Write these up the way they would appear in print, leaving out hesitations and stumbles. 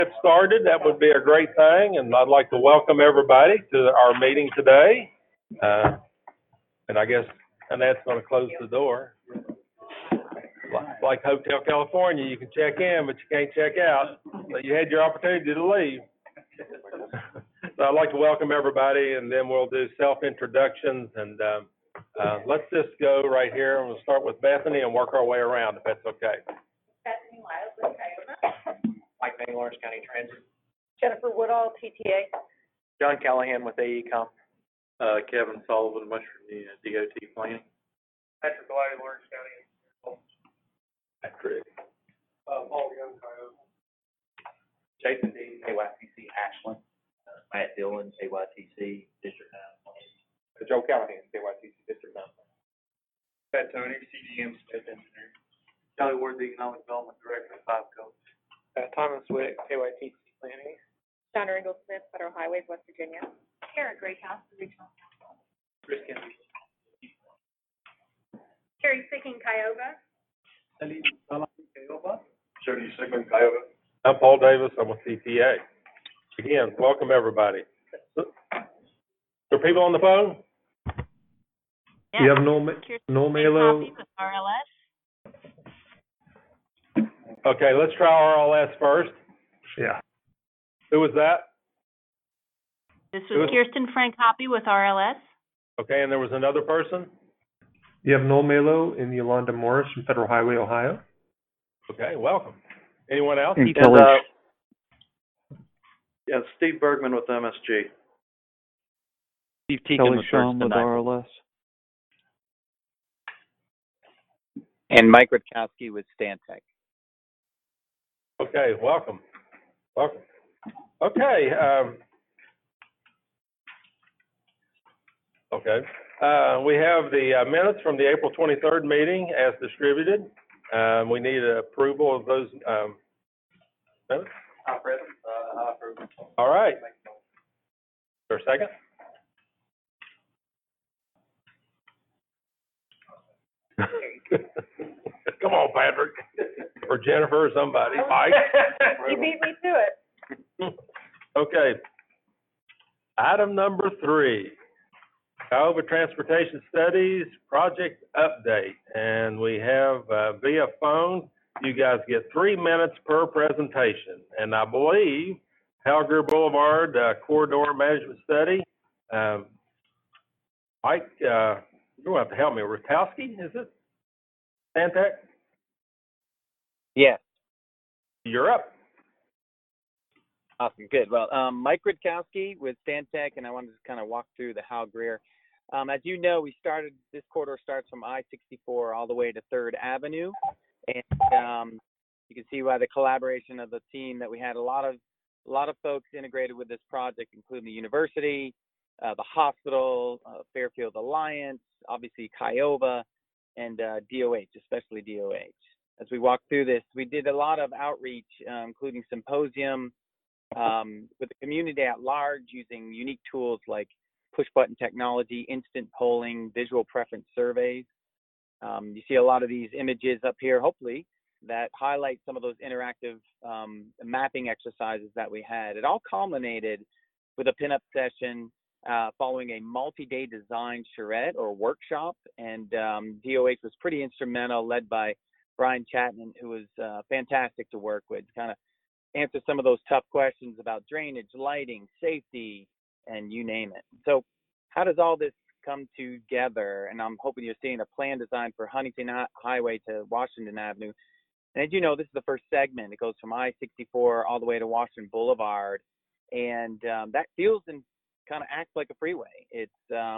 Get started, that would be a great thing, and I'd like to welcome everybody to our meeting today. And I guess Annette's gonna close the door. Like Hotel California, you can check in, but you can't check out. So you had your opportunity to leave. So I'd like to welcome everybody, and then we'll do self-introductions, and let's just go right here, and we'll start with Bethany and work our way around, if that's okay. Bethany Lyles with Cayuga. Mike Manning, Lawrence County Transit. Jennifer Woodall, TTA. John Callahan with AECom. Kevin Sullivan, Western DOT Planning. Patrick Glide, Lawrence County. Patrick. Paul Young, Cayuga. Jason D, KYTC Ashland. Matt Dillon, KYTC District 9. Joe Callahan, KYTC District 9. Pat Tony, CDM Space Engineering. Kelly Ward, the Economic Development Director of Five Coast. Thomas Wick, KYTC Planning. Donna Ringel Smith, Federal Highways, West Virginia. Kara Greathouse, Regional Counsel. Chris Kennedy. Carrie Sicking, Cayuga. Salim Salah, Cayuga. Jody Sigmund, Kiowa. I'm Paul Davis, I'm with CTA. Again, welcome everybody. So, are people on the phone? Yeah. You have Noel Malo. Copy with RLS. Okay, let's try RLS first. Yeah. Who was that? This was Kirsten Frank Hoppy with RLS. Okay, and there was another person? You have Noel Malo and Yolanda Morris from Federal Highway, Ohio. Okay, welcome. Anyone else? Yeah, Steve Bergman with MSG. Steve Teakin Kelly with Shum Thurston with RLS. And Mike Rutkowski with Stantec. Okay, welcome. Welcome. Okay, we have the minutes from the April 23rd meeting as distributed. We need approval of those minutes. I approve. All right. Is there a second? Come on, Patrick. Or Jennifer or somebody. Mike. You beat me to it. Okay. Item number 3, Cayuga Transportation Studies Project Update. And we have via phone, you guys get 3 minutes per presentation. And I believe Halger Boulevard Corridor Management Study, Mike, you're going to have to help me. Rutkowski, is it? Stantec? Yes. You're up. Awesome. Good. Well, Mike Rutkowski with Stantec, and I wanted to kind of walk through the Hal Greer. As you know, this corridor starts from I-64 all the way to 3rd Avenue. And you can see by the collaboration of the team that we had a lot of folks integrated with this project, including the university, the hospital, Fairfield Alliance, obviously Cayuga, and DOH, especially DOH. As we walked through this, we did a lot of outreach, including symposium with the community at large, using unique tools like push-button technology, instant polling, visual preference surveys. You see a lot of these images up here, hopefully, that highlight some of those interactive mapping exercises that we had. It all culminated with a pinup session following a multi-day design charrette or workshop, and DOH was pretty instrumental, led by Brian Chapman, who was fantastic to work with, to kind of answer some of those tough questions about drainage, lighting, safety, and you name it. So how does all this come together? And I'm hoping you're seeing a plan design for Huntington Highway to Washington Avenue. And as you know, this is the first segment. It goes from I-64 all the way to Washington Boulevard. And that feels and kind of acts like a freeway. It's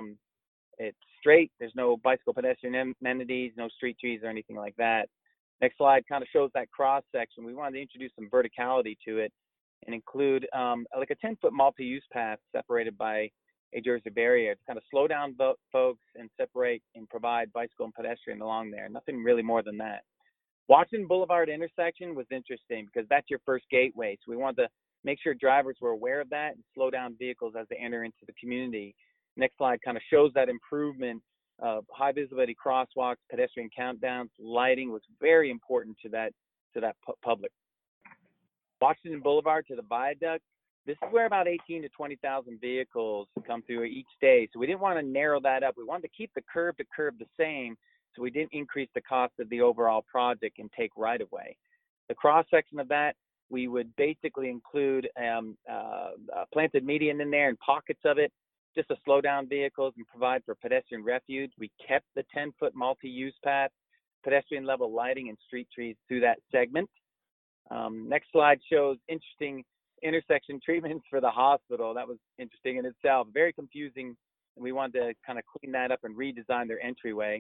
straight. There's no bicycle pedestrian amenities, no street trees or anything like that. Next slide kind of shows that cross section. We wanted to introduce some verticality to it and include like a 10-foot multi-use path separated by a Jersey barrier to kind of slow down folks and separate and provide bicycle and pedestrian along there. Nothing really more than that. Washington Boulevard intersection was interesting because that's your first gateway. So we wanted to make sure drivers were aware of that and slow down vehicles as they enter into the community. Next slide kind of shows that improvement of high visibility crosswalks, pedestrian countdowns, lighting was very important to that public. Washington Boulevard to the viaduct, this is where about 18 to 20,000 vehicles come through each day. So we didn't want to narrow that up. We wanted to keep the curb to curb the same, so we didn't increase the cost of the overall project and take right of way. The cross section of that, we would basically include planted median in there and pockets of it, just to slow down vehicles and provide for pedestrian refuge. We kept the 10-foot multi-use path, pedestrian level lighting, and street trees through that segment. Next slide shows interesting intersection treatments for the hospital. That was interesting in itself, very confusing, and we wanted to kind of clean that up and redesign their entryway.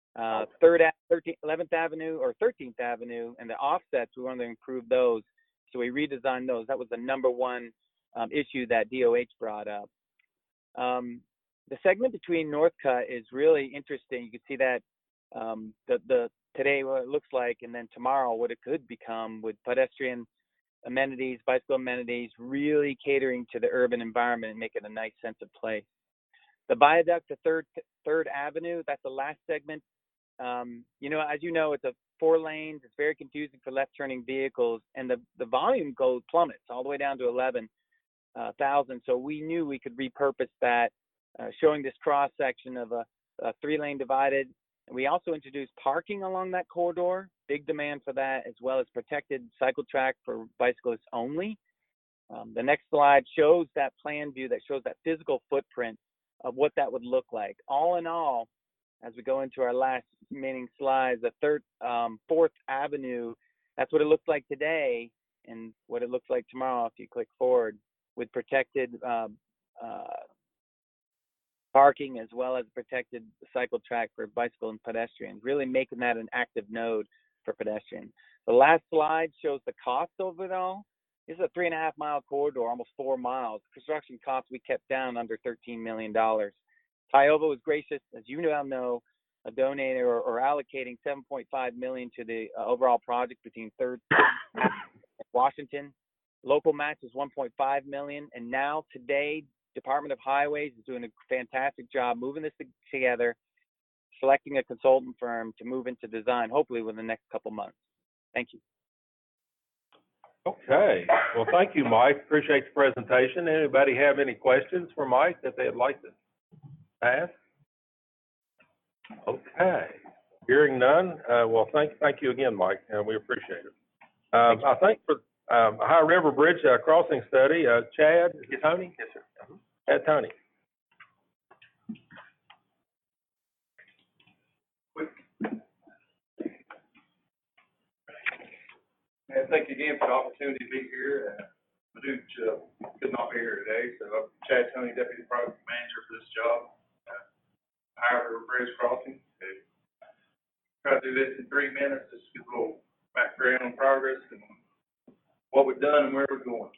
11th Avenue or 13th Avenue and the offsets, we wanted to improve those, so we redesigned those. That was the number one issue that DOH brought up. The segment between Northcutt is really interesting. You can see that the today what it looks like, and then tomorrow what it could become, with pedestrian amenities, bicycle amenities, really catering to the urban environment and make it a nice sense of place. The viaduct to Third Avenue, that's the last segment. You know, as you know, it's a 4 lanes. It's very confusing for left turning vehicles, and the volume plummets all the way down to 11,000. So we knew we could repurpose that, showing this cross section of a 3-lane divided. And we also introduced parking along that corridor, big demand for that, as well as protected cycle track for bicyclists only. The next slide shows that plan view that shows that physical footprint of what that would look like. All in all, as we go into our last remaining slides, the 4th Avenue, that's what it looks like today and what it looks like tomorrow if you click forward, with protected parking as well as protected cycle track for bicycle and pedestrians, really making that an active node for pedestrians. The last slide shows the cost of it all. This is a 3.5-mile corridor, almost 4 miles. Construction costs we kept down under $13 million. Tioga was gracious, as you now know, a donator or allocating $7.5 million to the overall project between 3rd and Washington. Local match is $1.5 million, and now today, Department of Highways is doing a fantastic job moving this together, selecting a consultant firm to move into design, hopefully within the next couple months. Thank you. Okay, well, thank you, Mike. Appreciate the presentation. Anybody have any questions for Mike that they'd like to ask? Okay, hearing none, well, thank you again, Mike, and we appreciate it. I think for High River Bridge crossing study, Chad, Tony? Yes, sir. Chad, Tony. And thank you again for the opportunity to be here. Madhuj could not be here today, so I'm Chad Tony, Deputy Project Manager for this job. High River Bridge Crossing. Try to do this in 3 minutes, just give a little background on progress and what we've done and where we're going.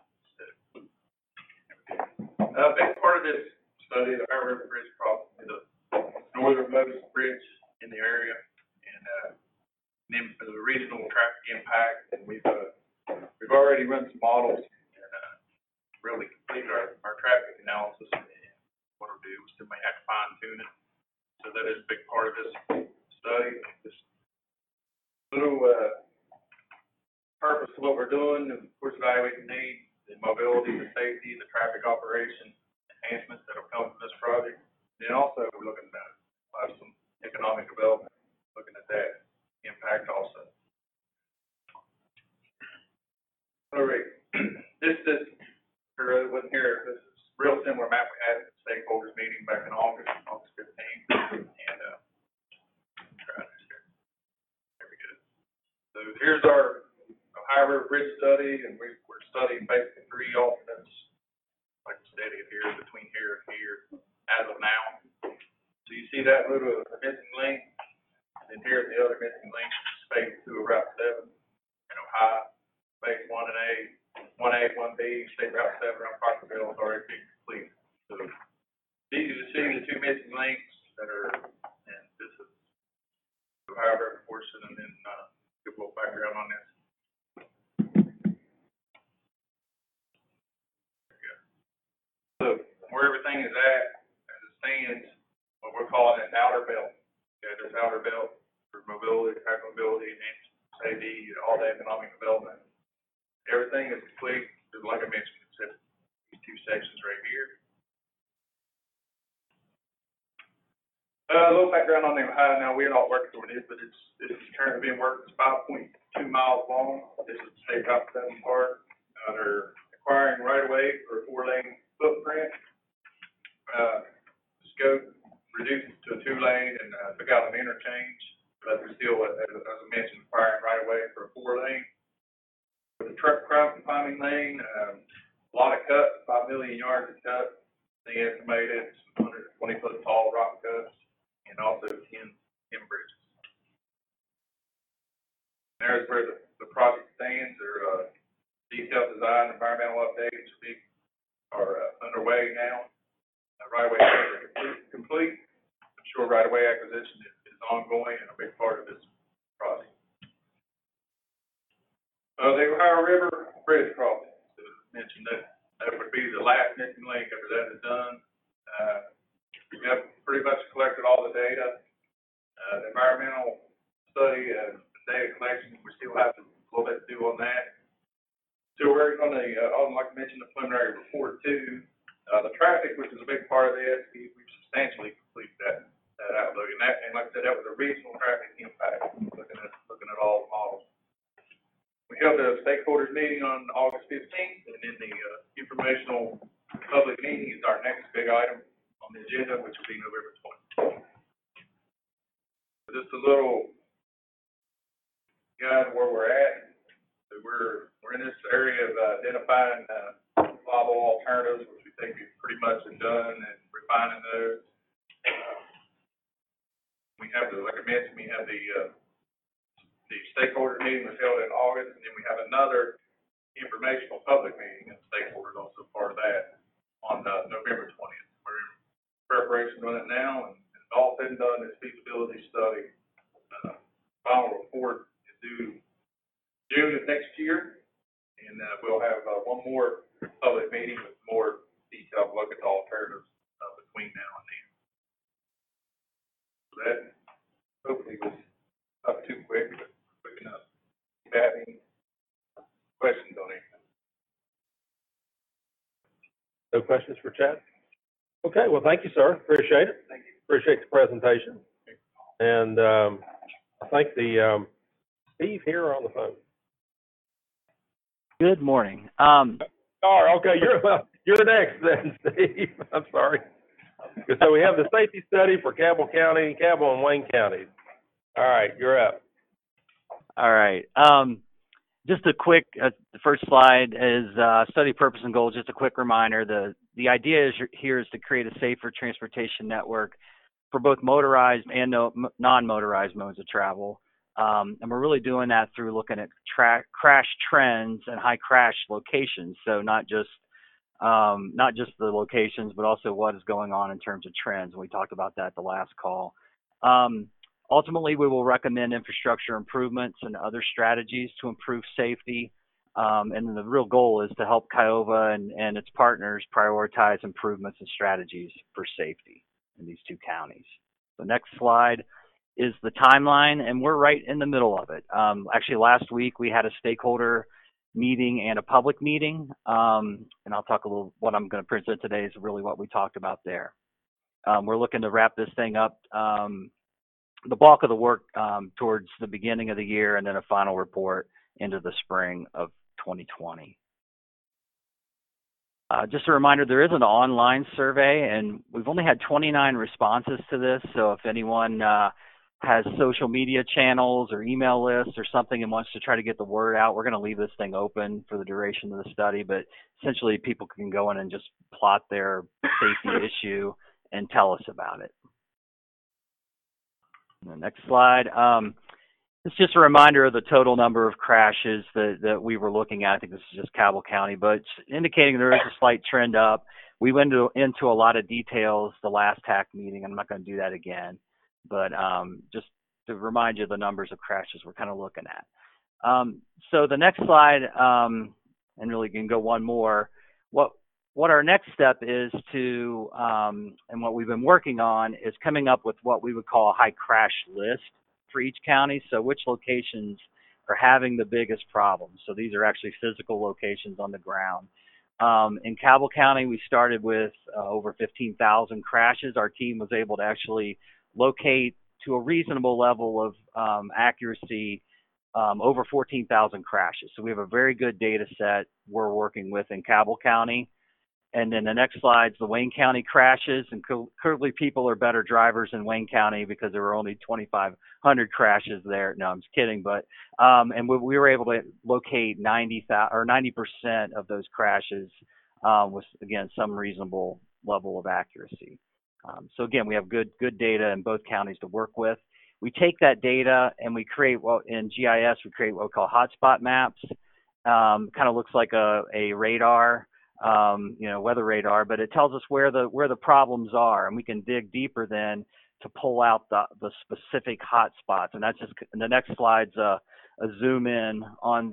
A big part of this study, the High River Bridge Crossing, is the northernmost bridge in the area, and then for the regional traffic impact. And we've already run some models and really completed our traffic analysis. And what we'll do, we still may have to fine tune it. So that is a big part of this study. This little purpose of what we're doing, of course, evaluating needs, the mobility, the safety, the traffic operation enhancements that will come from this project. And then also we're looking at some economic development, looking at that impact also. All right, this wasn't here. This is a real similar map we had at the stakeholders meeting back in August 15th, and try this here. There we go. So here's our High River Bridge study, and we're studying basically 3 alternates, like I said, here between here and here as of now. So you see that little missing link, and then here's the other missing link, phase 2 of Route 7, Ohio, phase 1A, 1B, State Route 7 around Parkerville is already being completed. So these are the 2 missing links that are, and this is the Ohio River portion, and then give a little background on this. So where everything is at, as it stands, what we're calling an outer belt. Okay, there's outer belt for mobility, traffic mobility, and safety, all the economic development. everything is complete, just like I mentioned, except these two sections right here. A little background on the Ohio. Now, we're not working on it, but it's currently being worked. It's 5.2 miles long. This is the state Route 7 part. They're acquiring right-of-way for a 4-lane footprint. Scope reduced to a 2-lane and took out an interchange, but we're still, as I mentioned, acquiring right-of-way for a 4-lane. With the truck climbing lane, a lot of cuts, 5 million yards of cuts. They estimated 120-foot tall rock cuts, and also 10 bridges. There's where the project stands. Their detailed design, environmental updates are underway now. Right-of-way are complete. I'm sure right-of-way acquisition is ongoing and a big part of this project. The Ohio River Bridge crossing. So mentioned that would be the last missing link after that is done. We have pretty much collected all the data. The environmental study and data collection, we still have a little bit to do on that. So we're going to, like I mentioned, the preliminary report too. The traffic, which is a big part of this, we've substantially completed that outlook. And like I said, that was a regional traffic impact, looking at all the models. We held a stakeholders meeting on August 15th, and then the informational public meeting is our next big item on the agenda, which will be November 20th. Just a little guide where we're at. So we're in this area of identifying viable alternatives, which we think we've pretty much done, and refining those. We have like I mentioned, we have the stakeholder meeting was held in August, and then we have another informational public meeting, and stakeholders also part of that on November 20th. We're in preparation on it now, and all said and done, this feasibility study final report is due June of next year, and we'll have one more public meeting with more detailed look at the alternatives between now and then. So that hopefully was not too quick, but quick enough. If you have any questions on anything? No questions for Chad? Okay, well, thank you, sir. Appreciate it. Thank you. Appreciate the presentation. And I think the Steve here on the phone. Good morning. All right, okay, you're next then, Steve. I'm sorry. So we have the safety study for Cabell County, Cabell and Wayne counties. All right, you're up. All right. Just a quick, the first slide is study purpose and goals. Just a quick reminder, the idea here is to create a safer transportation network for both motorized and non-motorized modes of travel. And we're really doing that through looking at crash trends and high crash locations. So not just the locations, but also what is going on in terms of trends. We talked about that the last call. Ultimately, we will recommend infrastructure improvements and other strategies to improve safety. And the real goal is to help Kiowa and its partners prioritize improvements and strategies for safety in these two counties. The next slide is the timeline, and we're right in the middle of it. Actually, last week we had a stakeholder meeting and a public meeting, and I'll talk a little, what I'm going to present today is really what we talked about there. We're looking to wrap this thing up, the bulk of the work towards the beginning of the year, and then a final report into the spring of 2020. Just a reminder, there is an online survey, and we've only had 29 responses to this, so if anyone has social media channels or email lists or something and wants to try to get the word out, we're going to leave this thing open for the duration of the study, but essentially people can go in and just plot their safety issue and tell us about it. The next slide. It's just a reminder of the total number of crashes that we were looking at. I think this is just Cabell County, but it's indicating there is a slight trend up. We went into a lot of details the last TAC meeting. I'm not going to do that again, but just to remind you of the numbers of crashes we're kind of looking at. So the next slide, and really can go one more. What our next step is to, and what we've been working on is coming up with what we would call a high crash list for each county. So which locations are having the biggest problems. So these are actually physical locations on the ground. In Cabell County, we started with over 15,000 crashes. Our team was able to actually locate to a reasonable level of accuracy over 14,000 crashes. So we have a very good data set we're working with in Cabell County. And then the next slide's the Wayne County crashes, and clearly people are better drivers in Wayne County because there were only 2,500 crashes there. No, I'm just kidding, but and we were able to locate 90% of those crashes with, again, some reasonable level of accuracy. So again, we have good data in both counties to work with. We take that data and we create, in GIS, we create what we call hotspot maps. Kind of looks like a radar. Weather radar, but it tells us where the problems are, and we can dig deeper then to pull out the specific hot spots. And that's just, and the next slide's a zoom in on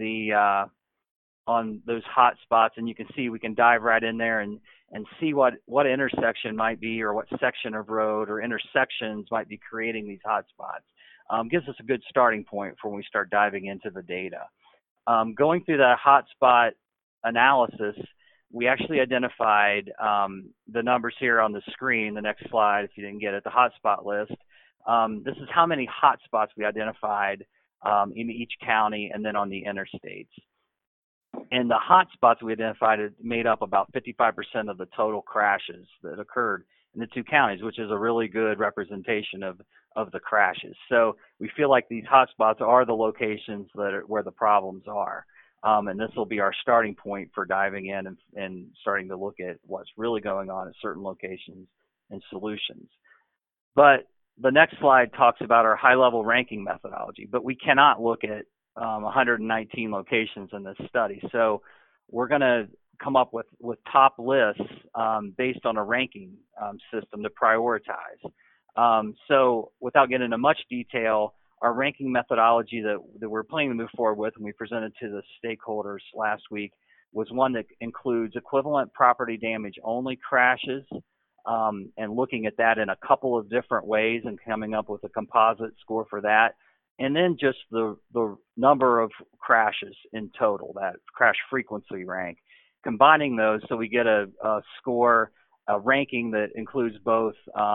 those hot spots, and you can see we can dive right in there and see what intersection might be, or what section of road or intersections might be creating these hot spots. Gives us a good starting point for when we start diving into the data. Going through that hotspot analysis, we actually identified the numbers here on the screen, the next slide, if you didn't get it, the hotspot list. This is how many hotspots we identified in each county and then on the interstates. And the hotspots we identified made up about 55% of the total crashes that occurred in the two counties, which is a really good representation of the crashes. So we feel like these hotspots are the locations where the problems are. And this will be our starting point for diving in and starting to look at what's really going on at certain locations and solutions. But the next slide talks about our high-level ranking methodology, but we cannot look at 119 locations in this study. So we're going to come up with top lists based on a ranking system to prioritize. So without getting into much detail, our ranking methodology that we're planning to move forward with, and we presented to the stakeholders last week, was one that includes equivalent property damage only crashes, and looking at that in a couple of different ways and coming up with a composite score for that. And then just the number of crashes in total, that crash frequency rank. Combining those so we get a score, a ranking that includes both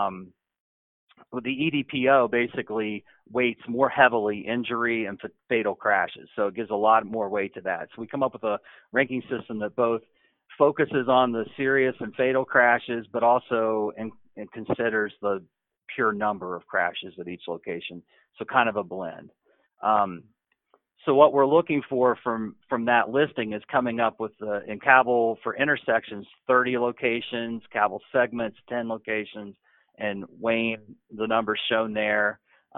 the EDPO basically weights more heavily injury and fatal crashes. So it gives a lot more weight to that. So we come up with a ranking system that both focuses on the serious and fatal crashes, but also considers the pure number of crashes at each location. So kind of a blend. So what we're looking for from that listing is coming up with, in Cabell for intersections, 30 locations, Cabell segments, 10 locations, and Wayne, the numbers shown there.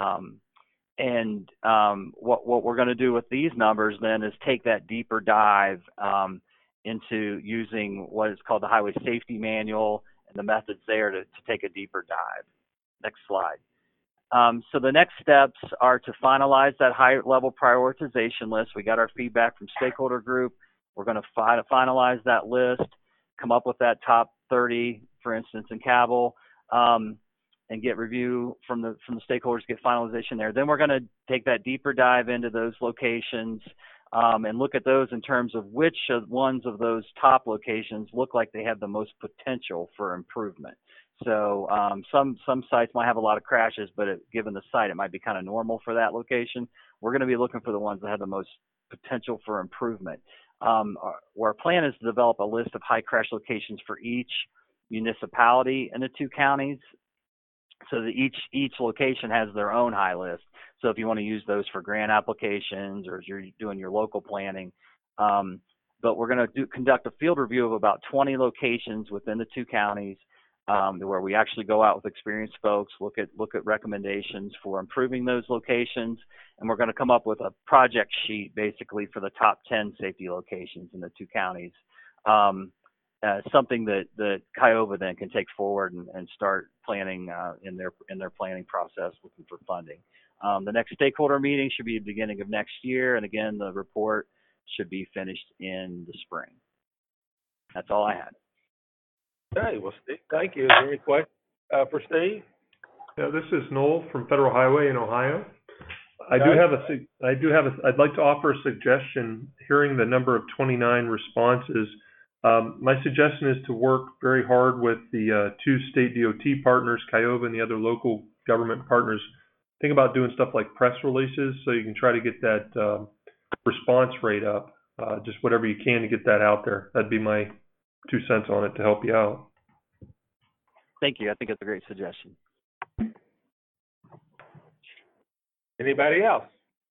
What we're going to do with these numbers then is take that deeper dive into using what is called the Highway Safety Manual and the methods there to take a deeper dive. Next slide. So the next steps are to finalize that high-level prioritization list. We got our feedback from stakeholder group. We're going to finalize that list, come up with that top 30, for instance, in Cabell, and get review from the stakeholders, get finalization there. Then we're going to take that deeper dive into those locations and look at those in terms of which ones of those top locations look like they have the most potential for improvement. So some sites might have a lot of crashes, but given the site, it might be kind of normal for that location. We're going to be looking for the ones that have the most potential for improvement. Our plan is to develop a list of high crash locations for each municipality in the two counties, so that each location has their own high list. So if you want to use those for grant applications or as you're doing your local planning, but we're going to conduct a field review of about 20 locations within the two counties, where we actually go out with experienced folks, look at recommendations for improving those locations, and we're going to come up with a project sheet basically for the top 10 safety locations in the two counties. Something that Kiowa then can take forward and start planning in their planning process, looking for funding. The next stakeholder meeting should be the beginning of next year, and again, the report should be finished in the spring. That's all I had. Okay, well, Steve, thank you. Is there any question for Steve? Yeah, this is Noel from Federal Highway in Ohio. I'd like to offer a suggestion. Hearing the number of 29 responses, my suggestion is to work very hard with the two state DOT partners, Kiowa and the other local government partners. Think about doing stuff like press releases so you can try to get that response rate up. Just whatever you can to get that out there. That'd be my 2 cents on it to help you out. Thank you. I think it's a great suggestion. Anybody else?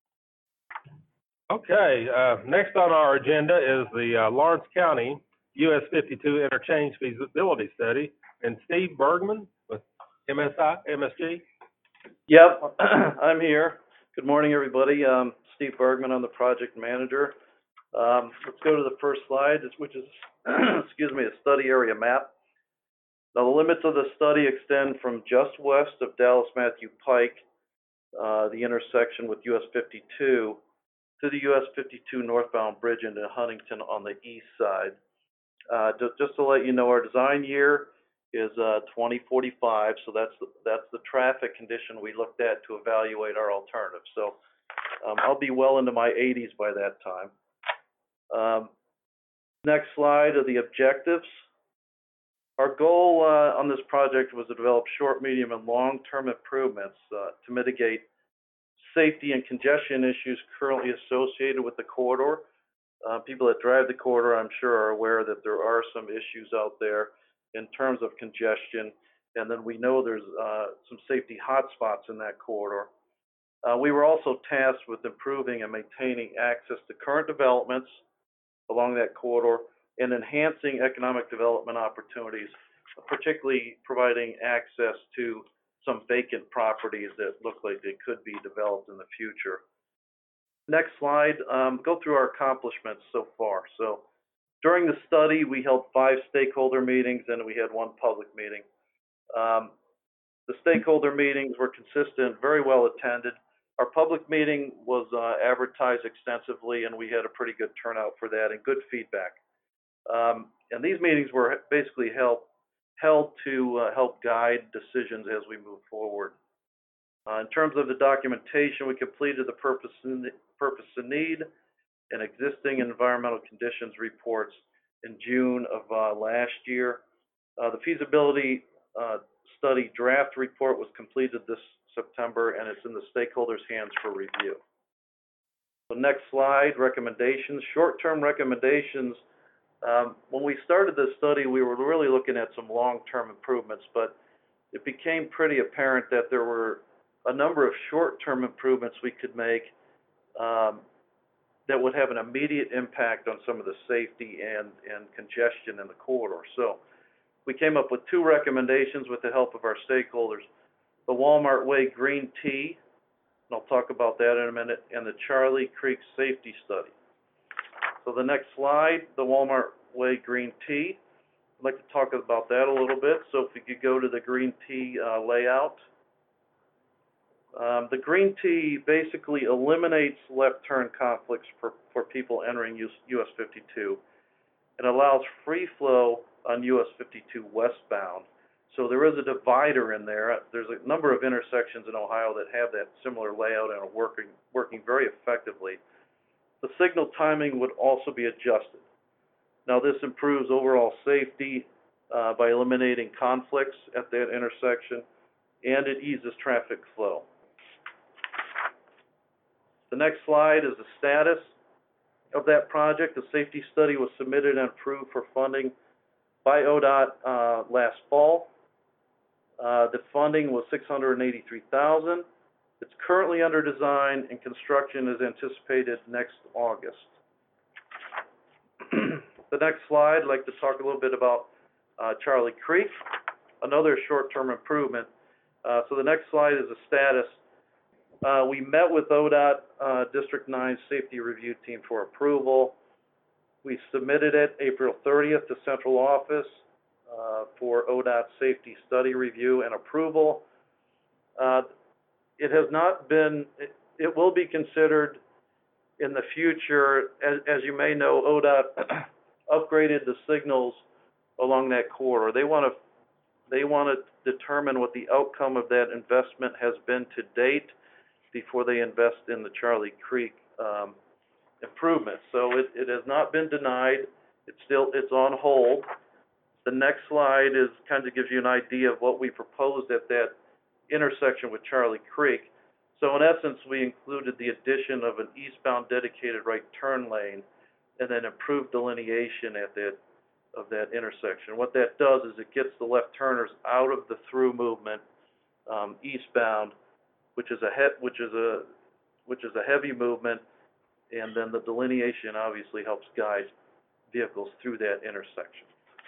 Okay, next on our agenda is the Lawrence County US 52 Interchange Feasibility Study, and Steve Bergman with MSG. Yep, I'm here. Good morning, everybody. Steve Bergman, I'm the project manager. Let's go to the first slide, which is, excuse me, a study area map. Now, the limits of the study extend from just west of Dallas Matthew Pike, the intersection with US 52, to the US 52 northbound bridge into Huntington on the east side. Just to let you know, our design year is 2045, so that's the traffic condition we looked at to evaluate our alternatives. So I'll be well into my 80s by that time. Next slide are the objectives. Our goal on this project was to develop short, medium, and long-term improvements to mitigate safety and congestion issues currently associated with the corridor. People that drive the corridor, I'm sure, are aware that there are some issues out there in terms of congestion, and then we know there's some safety hotspots in that corridor. We were also tasked with improving and maintaining access to current developments along that corridor and enhancing economic development opportunities, particularly providing access to some vacant properties that look like they could be developed in the future. Next slide, go through our accomplishments so far. So during the study, we held 5 stakeholder meetings and we had 1 public meeting. The stakeholder meetings were consistent, very well attended. Our public meeting was advertised extensively, and we had a pretty good turnout for that and good feedback. And these meetings were basically held to help guide decisions as we move forward. In terms of the documentation, we completed the purpose and need and existing environmental conditions reports in June of last year. The feasibility study draft report was completed this September, and it's in the stakeholders' hands for review. So next slide, recommendations. Short-term recommendations. When we started this study, we were really looking at some long-term improvements, but it became pretty apparent that there were a number of short-term improvements we could make that would have an immediate impact on some of the safety and congestion in the corridor. So we came up with 2 recommendations with the help of our stakeholders: the Walmart Way Green T, and I'll talk about that in a minute, and the Charlie Creek Safety Study. So the next slide, the Walmart Way Green T. I'd like to talk about that a little bit. So if we could go to the Green T layout. The Green T basically eliminates left turn conflicts for people entering US 52 and allows free flow on US 52 westbound. So there is a divider in there. There's a number of intersections in Ohio that have that similar layout and are working very effectively. The signal timing would also be adjusted. Now this improves overall safety by eliminating conflicts at that intersection, and it eases traffic flow. The next slide is the status of that project. The safety study was submitted and approved for funding by ODOT last fall. The funding was $683,000. It's currently under design, and construction is anticipated next August. The next slide, I'd like to talk a little bit about Charlie Creek, another short-term improvement. So the next slide is the status. We met with ODOT District 9 Safety Review Team for approval. We submitted it April 30th to Central Office for ODOT Safety Study Review and approval. It has not been, it will be considered in the future. As you may know, ODOT upgraded the signals along that corridor. They want to determine what the outcome of that investment has been to date before they invest in the Charlie Creek improvement. So it has not been denied. It's on hold. The next slide is kind of gives you an idea of what we proposed at that intersection with Charlie Creek. So in essence, we included the addition of an eastbound dedicated right turn lane and then improved delineation of that intersection. What that does is it gets the left turners out of the through movement eastbound, which is a heavy movement, and then the delineation obviously helps guide vehicles through that intersection.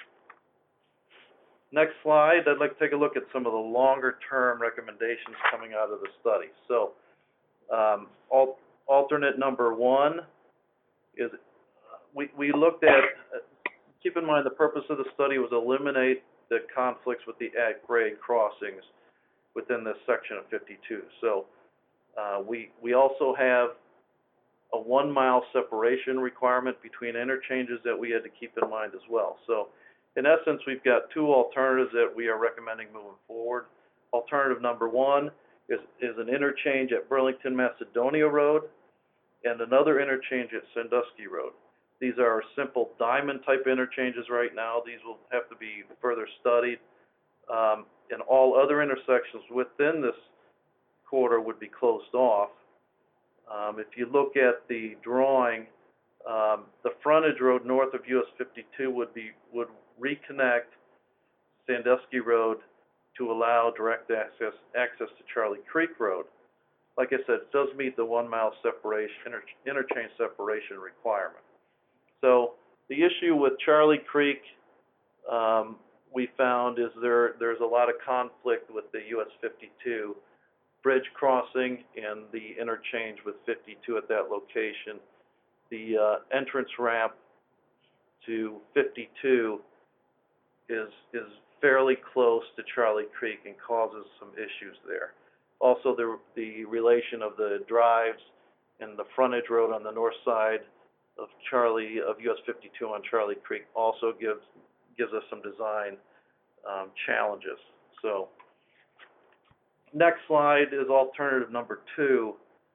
Next slide, I'd like to take a look at some of the longer-term recommendations coming out of the study. So, alternate number one is we looked at, keep in mind the purpose of the study was eliminate the conflicts with the at-grade crossings within this section of 52. So, we also have a 1 mile separation requirement between interchanges that we had to keep in mind as well. So, in essence, we've got two alternatives that we are recommending moving forward. Alternative number one is an interchange at Burlington Macedonia Road and another interchange at Sandusky Road. These are simple diamond type interchanges right now. These will have to be further studied. And all other intersections within this corridor would be closed off. If you look at the drawing, the frontage road north of US 52 would reconnect Sandusky Road to allow direct access to Charlie Creek Road. Like I said, it does meet the 1 mile separation, interchange separation requirement. So the issue with Charlie Creek, we found is there's a lot of conflict with the US 52 bridge crossing and the interchange with 52 at that location. The entrance ramp to 52 is fairly close to Charlie Creek and causes some issues there. Also, the relation of the drives and the frontage road on the north side of US 52 on Charlie Creek also gives us some design challenges. So, next slide is alternative number two.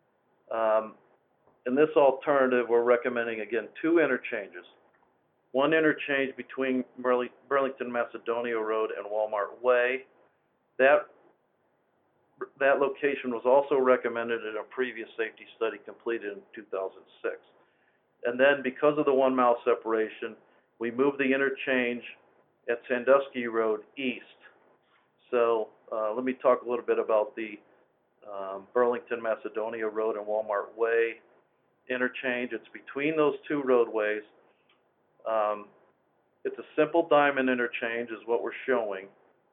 In this alternative, we're recommending, again, two interchanges. One interchange between Burlington Macedonia Road and Walmart Way. That location was also recommended in a previous safety study completed in 2006. And then because of the 1 mile separation, we moved the interchange at Sandusky Road east. So let me talk a little bit about the Burlington Macedonia Road and Walmart Way interchange. It's between those two roadways. It's a simple diamond interchange is what we're showing.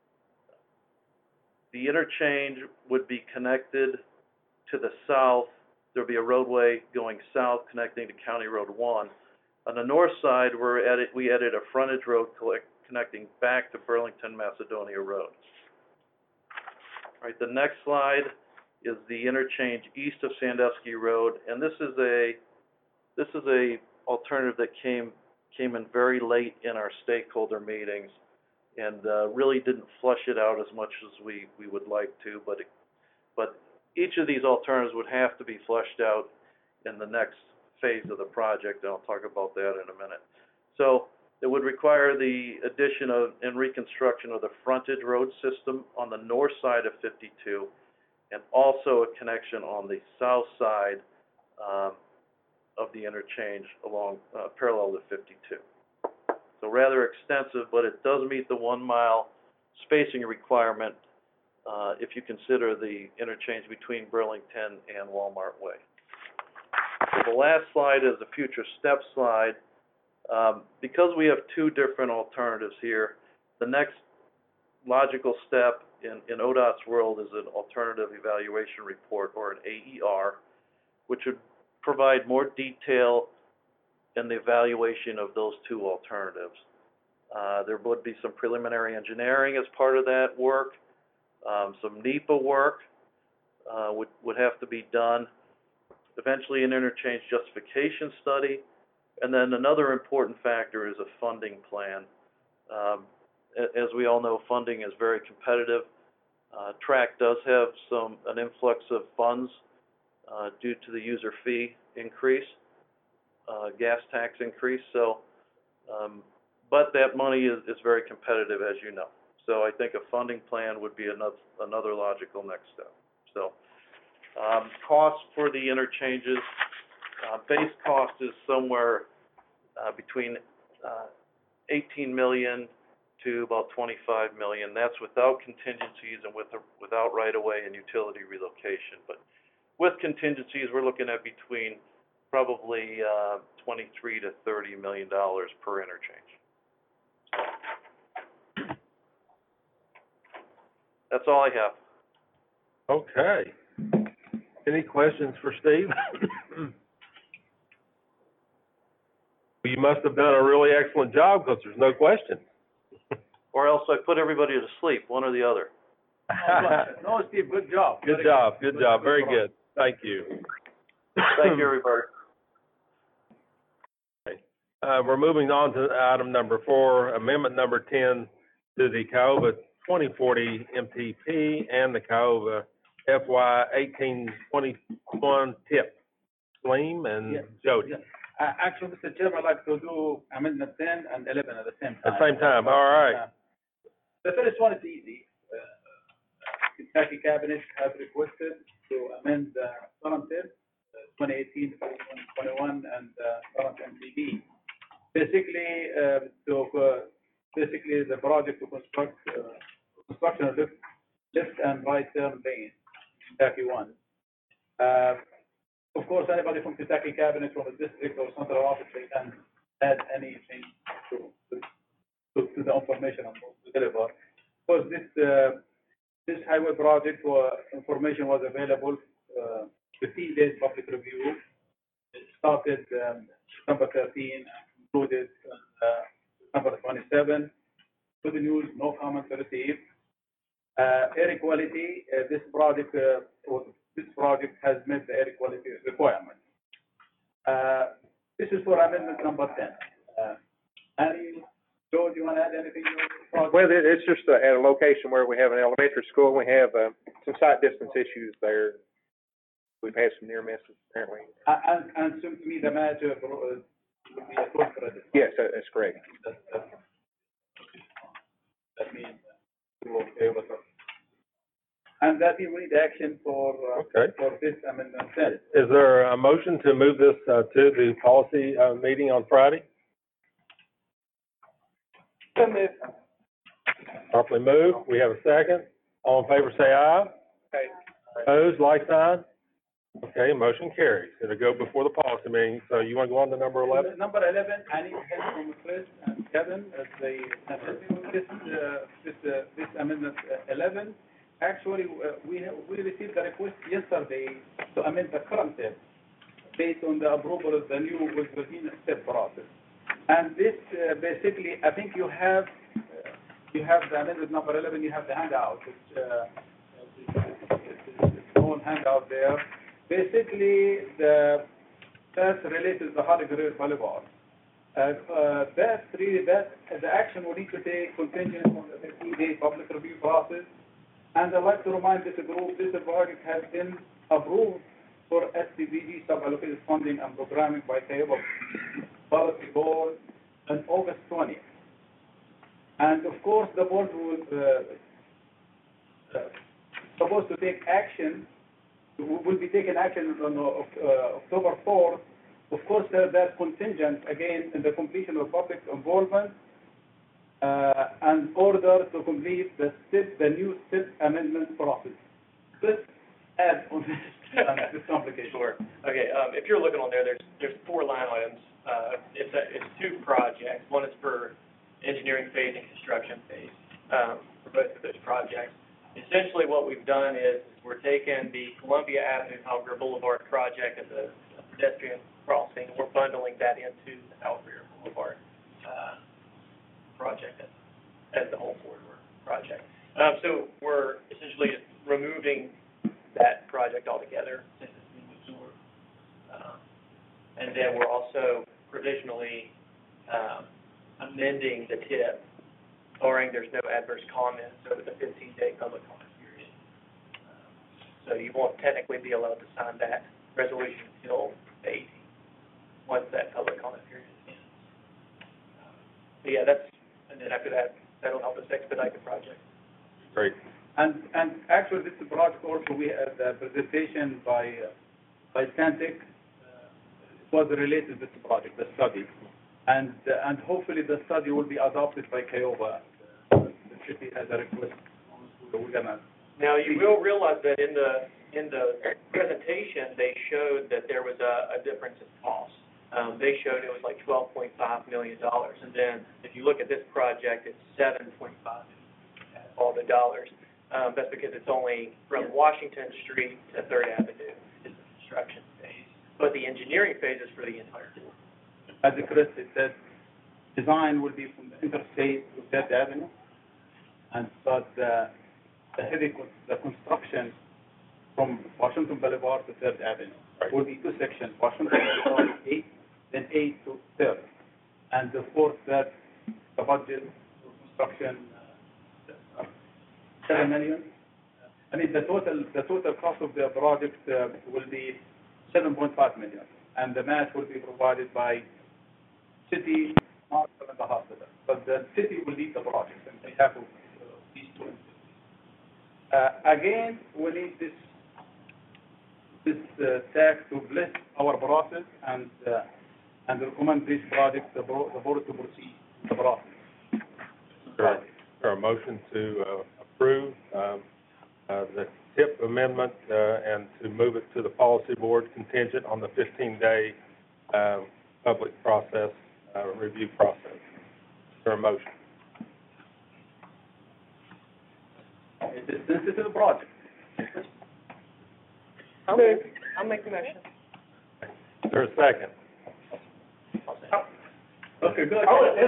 The interchange would be connected to the south. There'll be a roadway going south connecting to County Road 1. On the north side, we added a frontage road connecting back to Burlington Macedonia Road. All right, the next slide is the interchange east of Sandusky Road, and this is a alternative that came in very late in our stakeholder meetings and really didn't flush it out as much as we would like to, but each of these alternatives would have to be fleshed out in the next phase of the project, and I'll talk about that in a minute. So it would require the addition of and reconstruction of the frontage road system on the north side of 52 and also a connection on the south side of the interchange along parallel to 52. So rather extensive, but it does meet the 1 mile spacing requirement if you consider the interchange between Burlington and Walmart Way. So the last slide is the future step slide. Because we have two different alternatives here, the next logical step in ODOT's world is an alternative evaluation report, or an AER, which would provide more detail in the evaluation of those two alternatives. There would be some preliminary engineering as part of that work. Some NEPA work would have to be done. Eventually an interchange justification study. And then another important factor is a funding plan. As we all know, funding is very competitive. TRAC does have an influx of funds due to the user fee increase, gas tax increase. So, but that money is very competitive, as you know. So I think a funding plan would be another logical next step. So, cost for the interchanges, base cost is somewhere between 18 million to about 25 million. That's without contingencies and without right-of-way and utility relocation. But with contingencies, we're looking at between probably 23 to 30 million dollars per interchange. That's all I have. Okay. Any questions for Steve? You must have done a really excellent job, because there's no question. Or else I put everybody to sleep, one or the other. No, Steve, good job. Good job, very good. Thank you. Thank you, everybody. We're moving on to item number 4, amendment number 10 to the Caova 2040 MTP and the Caova FY 1821 TIP. Saleem and Yes. Jody. Yes. Actually, Mr. Chairman, I'd like to do amendment 10 and 11 at the same time. At the same time, all right. The first one is easy. Kentucky Cabinet has requested to amend the current TIP, 2018-2021, and current MTP. Basically, basically the project to construction of left and right turn lanes, Kentucky 1. Of course, anybody from Kentucky Cabinet, from the district or central office, they can add anything to the information I'm going to deliver. Because this highway project information was available, 15 days public review. It started September 13, concluded September 27. Good news, no comments received. Air quality, this project has met the air quality requirement. This is for amendment number 10. Joe, do you want to add anything to this project? Well, it's just at a location where we have an elementary school. We have some site distance issues there. We've had some near misses apparently. And seems to me the match would be a full credit. Yes, that's correct. That means we're okay with it. And that we need action for this amendment 10. Is there a motion to move this to the policy meeting on Friday? Properly moved. We have a second. All in favor, say aye. Okay. Opposed, like sign. Okay, motion carries. It'll go before the policy meeting. So you want to go on to number 11? Number 11, I need help from Chris and Kevin as they this amendment 11. Actually, we received a request yesterday to amend the current TIP based on the approval of the new within step process. And this basically, I think you have the amendment number 11. You have the handout. It's own handout there. Basically, that's related to the Hardy Greer Boulevard. The action will need to take contingent on the 15-day public review process. And I'd like to remind this group, this project has been approved for SCDG sub-allocated funding and programming by Caova Policy Board on August 20th. And of course, the board will supposed to take action, will be taking action on October 4th. Of course, that's contingent, again, in the completion of public involvement and order to complete the new SIP amendment process. Let's add on this complication. Sure. Okay, if you're looking on there, there's 4 line items. It's 2 projects. One is for engineering phase and construction phase for both of those projects. Essentially, what we've done is we're taking the Columbia Avenue Alger Boulevard project as a pedestrian crossing. We're bundling that into the Alger Boulevard project as the whole corridor project. So we're essentially just removing that project altogether since it's being absorbed. And then we're also provisionally amending the TIP, barring there's no adverse comments over the 15-day public comment period. So you won't technically be allowed to sign that resolution until the 18th, once that public comment period ends. But yeah, and then after that, that'll help us expedite the project. Great. And actually, this project also, we had a presentation by Stantec, was related to this project, the study. And hopefully the study will be adopted by Kiowa. The city has a request, so we're gonna. Now, you will realize that in the presentation, they showed that there was a difference in cost. They showed it was like $12.5 million, and then if you look at this project, it's $7.5 million, all the dollars. That's because it's only from Washington Street to Third Avenue is the construction phase, but the engineering phase is for the entire tour. As Chris said, design will be from the interstate to Third Avenue, but the construction from Washington Boulevard to Third Avenue will be two sections, Washington Boulevard 8, then 8 to 3rd. And the fourth, that the budget for construction, $7 million. I mean, the total cost of the project will be $7.5 million, and the match will be provided by city, hospital, and the hospital. But the city will lead the project on behalf of these two entities. Again, we need this tax to bless our process and recommend this project, the board to proceed with the process. Is there a motion to approve the TIP amendment and to move it to the policy board contingent on the 15-day public process, review process? Is there a motion? This is a project. I'll make the motion. Is there a second? Okay, good.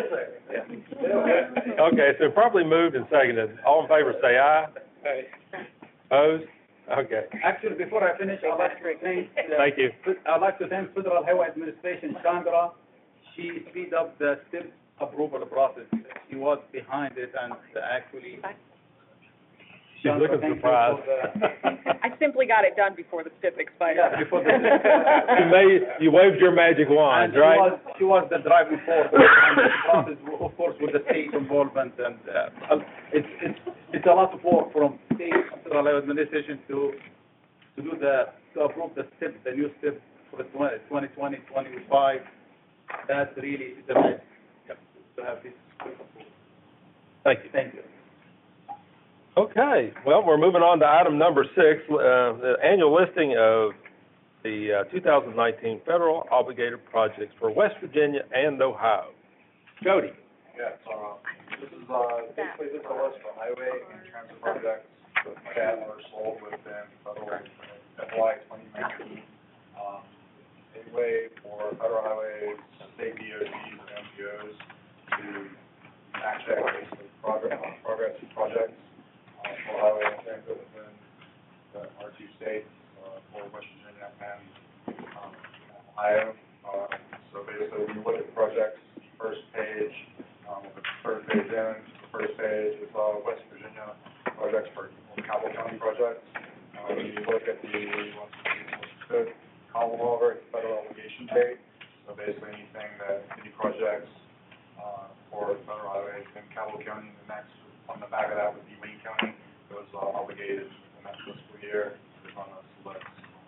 Okay, so probably moved and seconded. All in favor, say aye. Opposed? Okay. Actually, before I finish, I'd like to thank. Thank you. I'd like to thank Federal Highway Administration, Chandra. She speed up the STIP approval process. She was behind it, and actually. She's looking surprised. I simply got it done before the STIP expired. Yeah, before the. You waved your magic wand, right? She was the driving force, and the process, of course, with the state involvement, and it's a lot of work from state Federal Highway Administration to approve the STIP, the new STIP for the 2020-25. That really is a nice to have this quick approval. Thank you. Thank you. Okay, well, we're moving on to item number 6, the annual listing of the 2019 federal obligated projects for West Virginia and Ohio. Jody. Yeah, this is, basically this is a list for highway and transit projects that were sold within federal FY 2019. Anyway, for federal highways, state DOTs and MPOs to backcheck basically progress of projects for highway and transit within our two states, for West Virginia and Ohio. So basically, when you look at the projects, first page, with the third page in, the first page is West Virginia projects for Cabell County projects. When you look at the column over, it's federal obligation date. So basically, any projects for federal highways in Cabell County, the next on the back of that would be Wayne County. Those are obligated in the next fiscal year. It's on this list.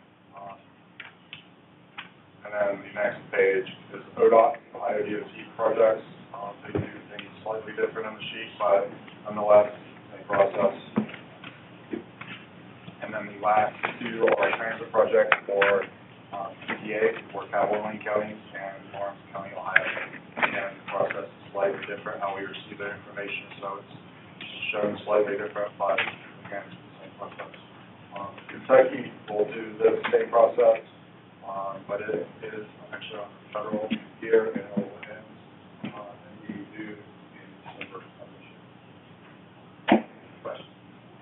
And then the next page is ODOT, Ohio DOT projects. They do things slightly different on the sheet, but nonetheless, same process. And then the last two are transit projects for PTA, for Cabell and Wayne counties, and Lawrence County, Ohio. And the process is slightly different, how we receive the information, so it's shown slightly different, but again, it's the same process. Kentucky will do the same process, but it is actually on the federal year, and it will end, and we do in December of this year. Questions?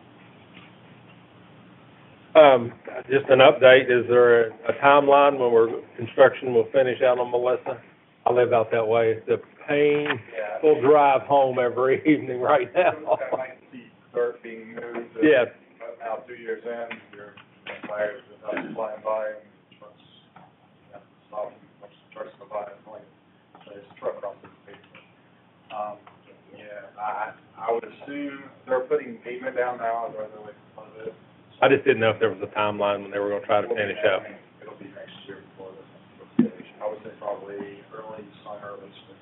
Just an update, is there a timeline when construction will finish out on Melissa? I live out that way. It's a painful drive home every evening right now. I might see dirt being moved. Yeah. But now 2 years in, you're tired of us flying by and trucks I would assume they're putting pavement down now, I'd rather wait for a bit. I just didn't know if there was a timeline when they were gonna try to finish up. It'll be next year before this. I would say probably early summer, late spring.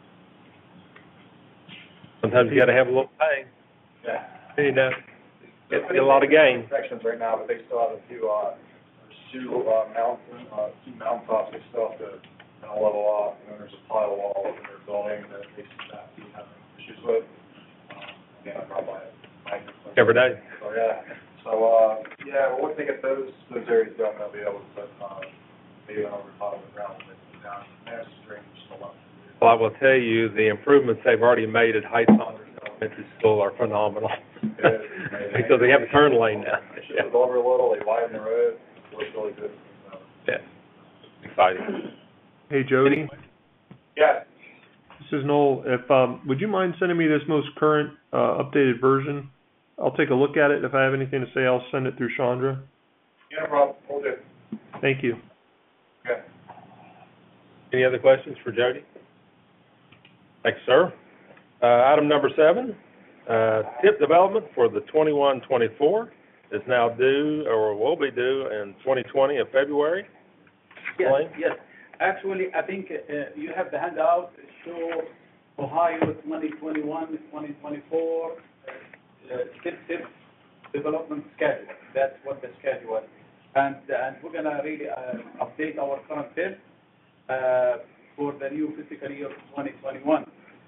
Sometimes you gotta have a little pain, Yeah. you know, get a lot of gain. Sections right now, but they still have a few, there's two mountaintops they still have to, level off, and then there's a pile wall over their building that they have issues with. Yeah, probably. Every day. So, yeah, yeah, well, once they get those areas done, they'll be able to put, maybe over top of the ground, when they put down, there's drainage still up. Well, I will tell you, the improvements they've already made at Heights Saunders Elementary School are phenomenal. Because they have a turn lane now. Shift it over a little, they widen the road, it looks really good. Yeah, exciting. Hey, Jody, Yeah, this is Noel. Would you mind sending me this most current, updated version? I'll take a look at it. If I have anything to say, I'll send it through Chandra. no problem, we'll do. Thank you. Okay. Any other questions for Jody? Thanks, sir. Item number 7, tip development for the 21-24 is now due, or will be due in 2020 of February. Yes, Blaine? yes. Actually, I think you have the handout, show Ohio 2021, 2024, tip development schedule. That's what the schedule is. And we're gonna really update our current tip for the new fiscal year 2021.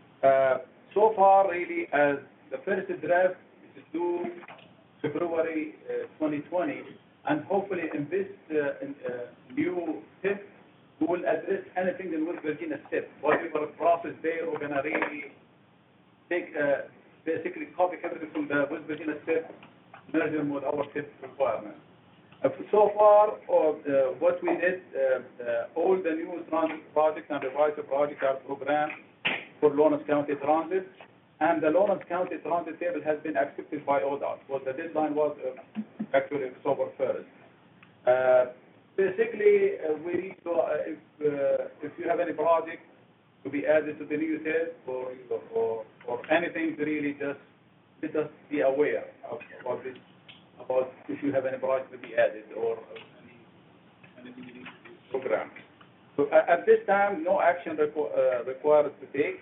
So far, really, as the first draft is due February 2020, and hopefully in this new tip, we will address anything in West Virginia tip. Whatever process there, we're gonna really take, basically copy everything from the West Virginia tip, merge them with our tip requirements. So far, what we did, all the new transit projects and revised projects are programmed for Lawrence County Transit, and the Lawrence County Transit table has been accepted by ODOT. Well, the deadline was actually October 1st. Basically, we need to, if you have any project to be added to the new table or anything, really just let us be aware of about this, about if you have any project to be added or anything you need to program. So at this time, no action required to take.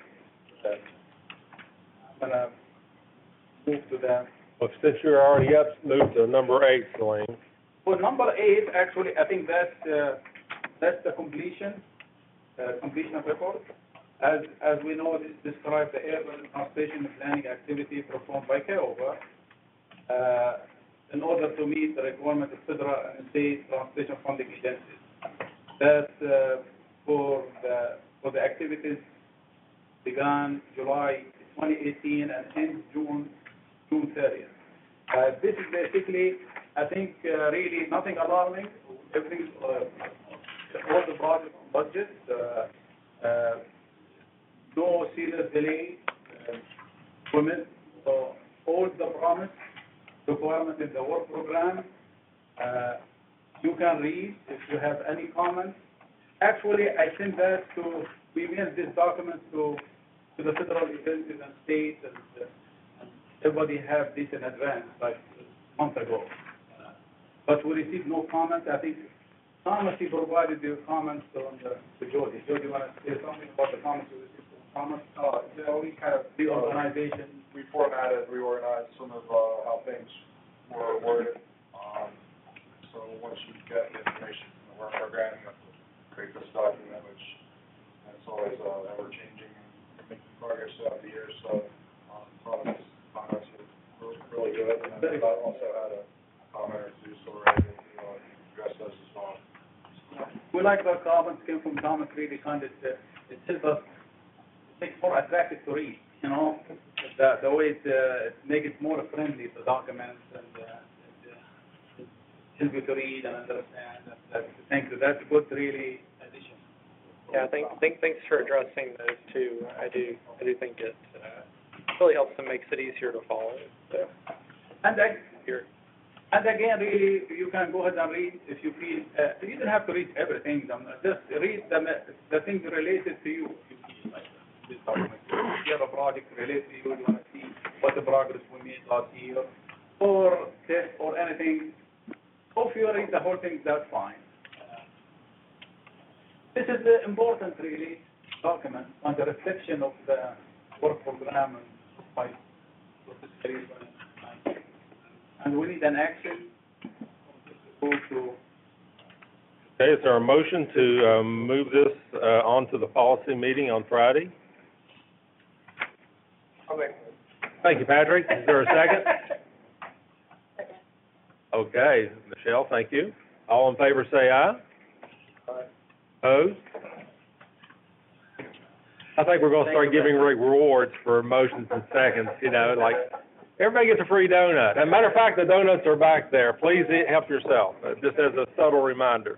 I'm gonna move to the. Well, since you're already up, move to number 8, Celine. For number 8, actually, I think that's the completion of record. As we know, this describes the urban transportation planning activity performed by Kiowa in order to meet the requirement of federal and state transportation funding agencies. That's for the activities began July 2018 and end June 30th. This is basically, I think, really nothing alarming. Everything, all the project budget, no serious delay, permit, so all the promise requirements in the work program. You can read if you have any comments. Actually, I sent that we mailed this document to the federal agencies and states, and everybody have this in advance, like a month ago. But we received no comments. I think Thomas, he provided the comments on to Jody. Jody, you want to say something about the comments you received from Thomas? We kind of reorganization. We reorganized some of how things were worded. So once you get the information from the work program, you have to create this document, which it's always ever changing and making progress throughout the year. So comments were really good, and I also had a comment or two, so we're able to address those as well. We like the comments came from Thomas. Really kind of it helps us make it more attractive to read. You know, the way it make it more friendly to documents and help you to read and understand. Thank you. That's a good, really addition. Yeah, thanks for addressing those two. I do think it really helps to make it easier to follow. So. And again, really, you can go ahead and read if you feel. You don't have to read everything. Just read the things related to you. If you feel like this document. if you have a project related to you, you want to see what the progress we made last year, or test or anything. Or if you read the whole thing, that's fine. This is the important, really, document on the reception of the work program and by and we need an action to. Okay, is there a motion to move this on to the policy meeting on Friday? Thank you, Patrick. Is there a second? Okay, Michelle, thank you. All in favor say aye. Opposed? I think we're gonna start giving rewards for motions and seconds, you know, like, everybody gets a free donut. As a matter of fact, the donuts are back there. Please help yourself, just as a subtle reminder.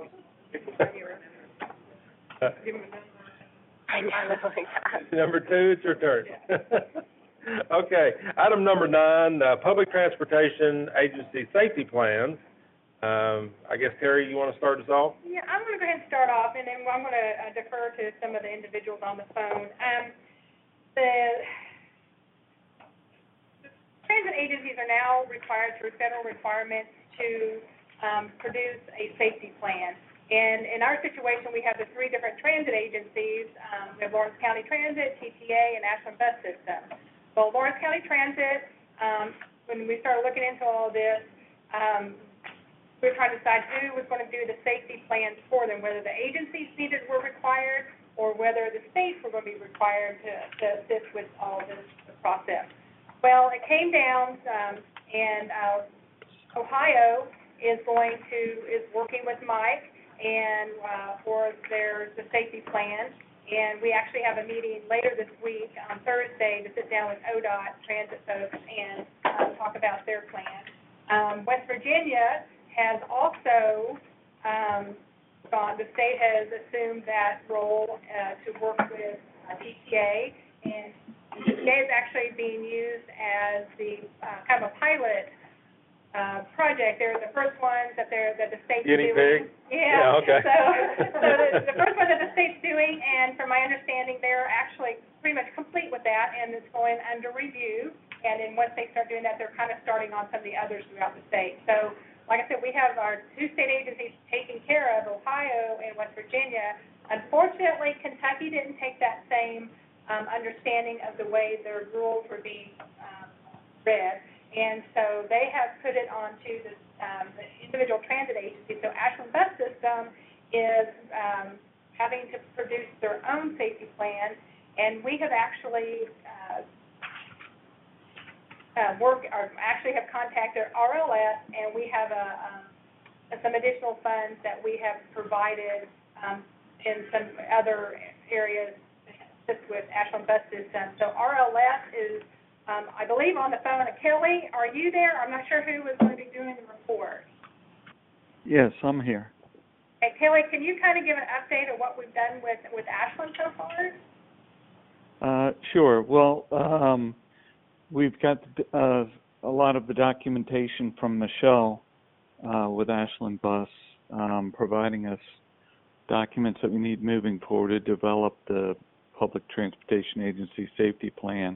I know, Number two, it's your turn. Okay, item number 9, Public Transportation Agency Safety Plans. I guess, Terry, you want to start us off? Yeah, I'm going to go ahead and start off, and then I'm going to defer to some of the individuals on the phone. The transit agencies are now required through federal requirements to produce a safety plan. And in our situation, we have the 3 different transit agencies. We have Lawrence County Transit, TTA, and Ashland Bus System. Well, Lawrence County Transit, when we started looking into all this, we were trying to decide who was going to do the safety plans for them, whether the agencies needed were required or whether the states were going to be required to assist with all this the Well, it came down, and Ohio is working with Mike and for the safety plan. And we actually have a meeting later this week on Thursday to sit down with ODOT transit folks and talk about their plan. West Virginia has also the state has assumed that role to work with TTA, and TTA is actually being used as the kind of a pilot project. They're the first ones that the state's doing. Guinea pig? Yeah. Okay. So the first one that the state's doing, and from my understanding, they're actually pretty much complete with that, and it's going under review. And then once they start doing that, they're kind of starting on some of the others throughout the state. So, like I said, we have our 2 state agencies taken care of, Ohio and West Virginia. Unfortunately, Kentucky didn't take that same understanding of the way their rules were being read. And so they have put it onto the individual transit agencies. So Ashland Bus System is having to produce their own safety plan, and we have actually have contacted RLS, and we have some additional funds that we have provided in some other areas to assist with Ashland Bus System. So RLS is I believe on the phone. Kelly, are you there? I'm not sure who was going to be doing the report. Yes, I'm here. Hey, Kelly, can you kind of give an update of what we've done with Ashland so far? Sure. Well, we've got a lot of the documentation from Michelle with Ashland Bus providing us documents that we need moving forward to develop the Public Transportation Agency Safety Plan.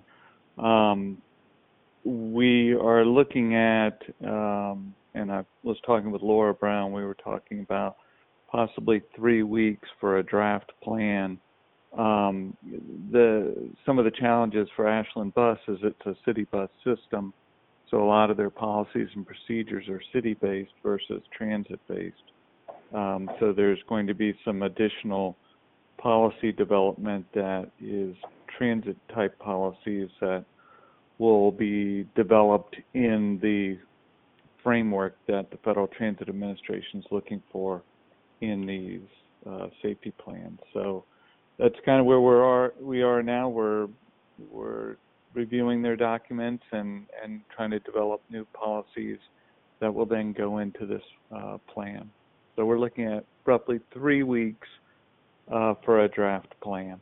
We are looking at, and I was talking with Laura Brown, we were talking about possibly 3 weeks for a draft plan. Some of the challenges for Ashland Bus is it's a city bus system, so a lot of their policies and procedures are city-based versus transit-based. So there's going to be some additional policy development that is transit-type policies that will be developed in the framework that the Federal Transit Administration is looking for in these safety plans. So that's kind of where we are now. We're reviewing their documents and trying to develop new policies that will then go into this plan. So we're looking at roughly 3 weeks for a draft plan.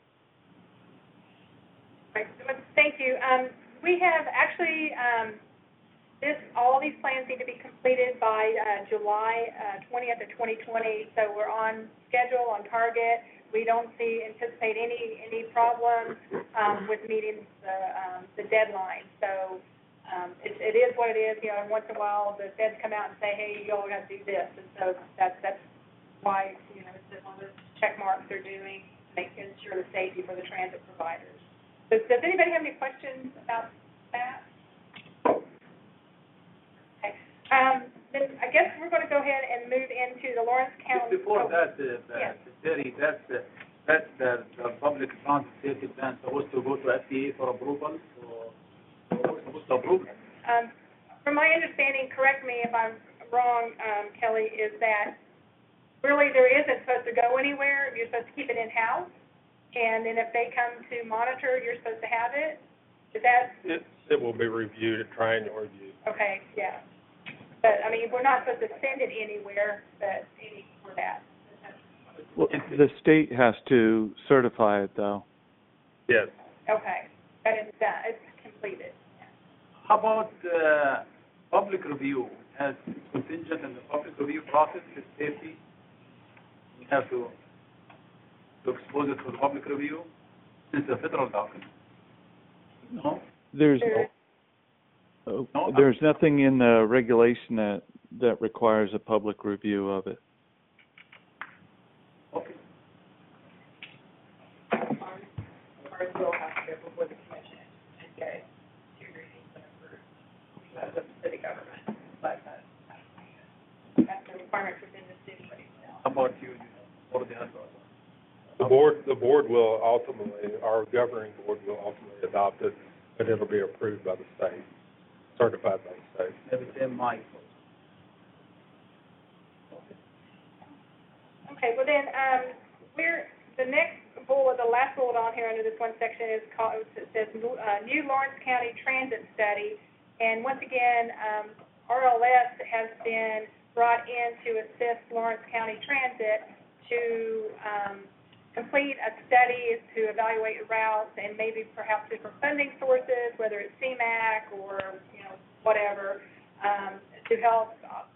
Right. Thank you. We have actually, all these plans need to be completed by July 20th of 2020, so we're on schedule, on target. we don't anticipate any problems, with meeting the deadline. So, it is what it is, you know, and once in a while, the feds come out and say, hey, you all gotta do this, and so that's why, you know, it's just one of those check marks they're doing, to ensure the safety for the transit providers. Does anybody have any questions about that? Okay, then I guess we're gonna go ahead and move into the Lawrence County. Before that, yes. Terry, that's the public transit safety plan supposed to go to FDA for approval, or who's supposed to approve it? From my understanding, correct me if I'm wrong, Kelly, is that really there isn't supposed to go anywhere. You're supposed to keep it in-house, and then if they come to monitor, you're supposed to have it. Is that? It will be reviewed at triennial review. Okay, yeah. But, I mean, we're not supposed to send it anywhere, but any for that. Well, the state has to certify it, though. Yes. Okay, that is done, it's completed. How about public review? As contingent in the public review process, is safety? We have to expose it to the public review. It's a federal document. No? There's nothing in the regulation that requires a public review of it. Okay. Ours will have to go before the commission and get two readings and approved by the city government, but that's the requirement within the city. How about you? What do you have? The board will ultimately, our governing board will ultimately adopt it, but it'll be approved by the state, certified by the state. Every same mic. Okay, well then, the next bullet, the last bullet on here under this one section is called, it says, New Lawrence County Transit Study. And once again, RLS has been brought in to assist Lawrence County Transit to, complete a study to evaluate routes and maybe perhaps different funding sources, whether it's CMAQ or, you know, whatever, to help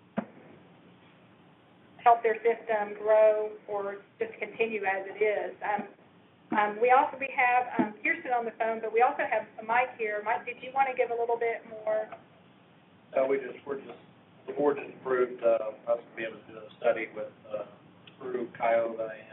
their system grow or just continue as it is. We have Kirsten on the phone, but we also have Mike here. Mike, did you want to give a little bit more? The board just approved us to be able to do a study with through Coyote and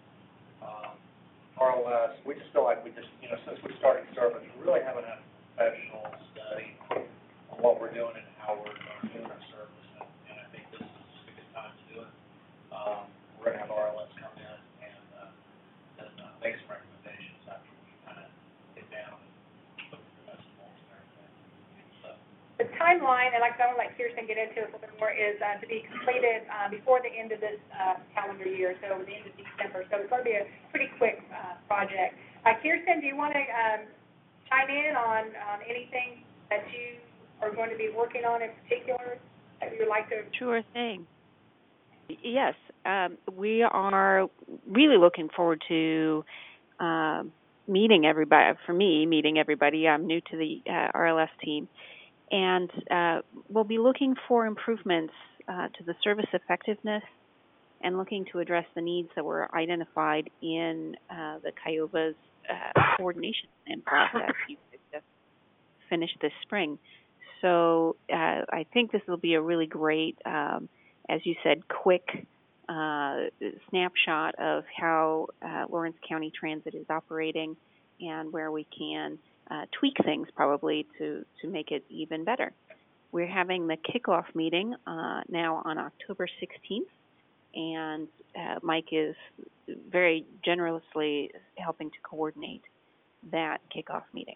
RLS. We just feel like since we started service, we really haven't had a professional study on what we're doing and how we're doing our service, and I think this is a good time to do it. We're going to have RLS come in and make some recommendations after we kind of get down and look at the decimals and everything. So. The timeline, and I want to let Kirsten get into it a little bit more, is to be completed before the end of this calendar year, so the end of December. So it's going to be a pretty quick project. Kirsten, do you want to chime in on anything that you are going to be working on in particular that you would like to? Sure thing. Yes, we are really looking forward to meeting everybody. For me, meeting everybody. I'm new to the RLS team. And we'll be looking for improvements to the service effectiveness and looking to address the needs that were identified in the Ciova's coordination plan process you just finished this spring. So I think this will be a really great, as you said, quick snapshot of how Lawrence County Transit is operating and where we can tweak things probably to make it even better. We're having the kickoff meeting now on October 16th, and Mike is very generously helping to coordinate that kickoff meeting.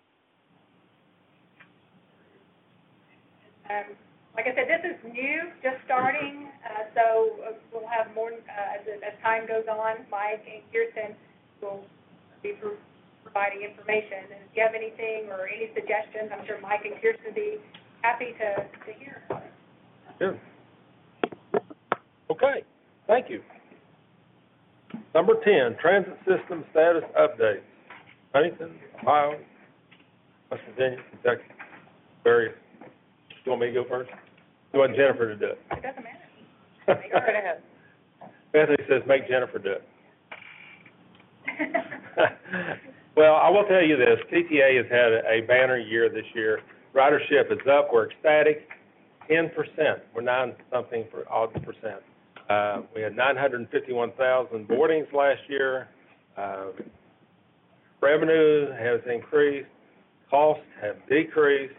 Like I said, this is new, just starting, so we'll have more as time goes on. Mike and Kirsten will be providing information. And if you have anything or any suggestions, I'm sure Mike and Kirsten would be happy to hear about it. Sure. Okay, thank you. Number 10, transit system status updates. Huntington, Ohio, West Virginia, Kentucky, various. You want me to go first? You want Jennifer to do it? It doesn't matter. Go right ahead. Bethany says make Jennifer do it. Well, I will tell you this, TTA has had a banner year this year. Ridership is up, we're ecstatic, 10%. We're 9-something odd percent. We had 951,000 boardings last year. Revenue has increased, costs have decreased.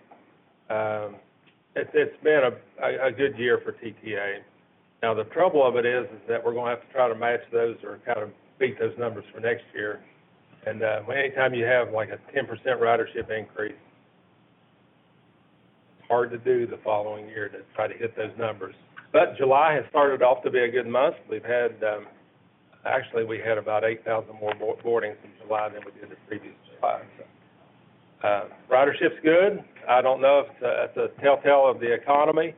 It's been a good year for TTA. Now, the trouble of it is that we're going to have to try to match those or kind of beat those numbers for next year. And anytime you have like a 10% ridership increase, it's hard to do the following year to try to hit those numbers. But July has started off to be a good month. We've had, actually, we had about 8,000 more boardings in July than we did the previous July. So, ridership's good. I don't know if it's a telltale of the economy.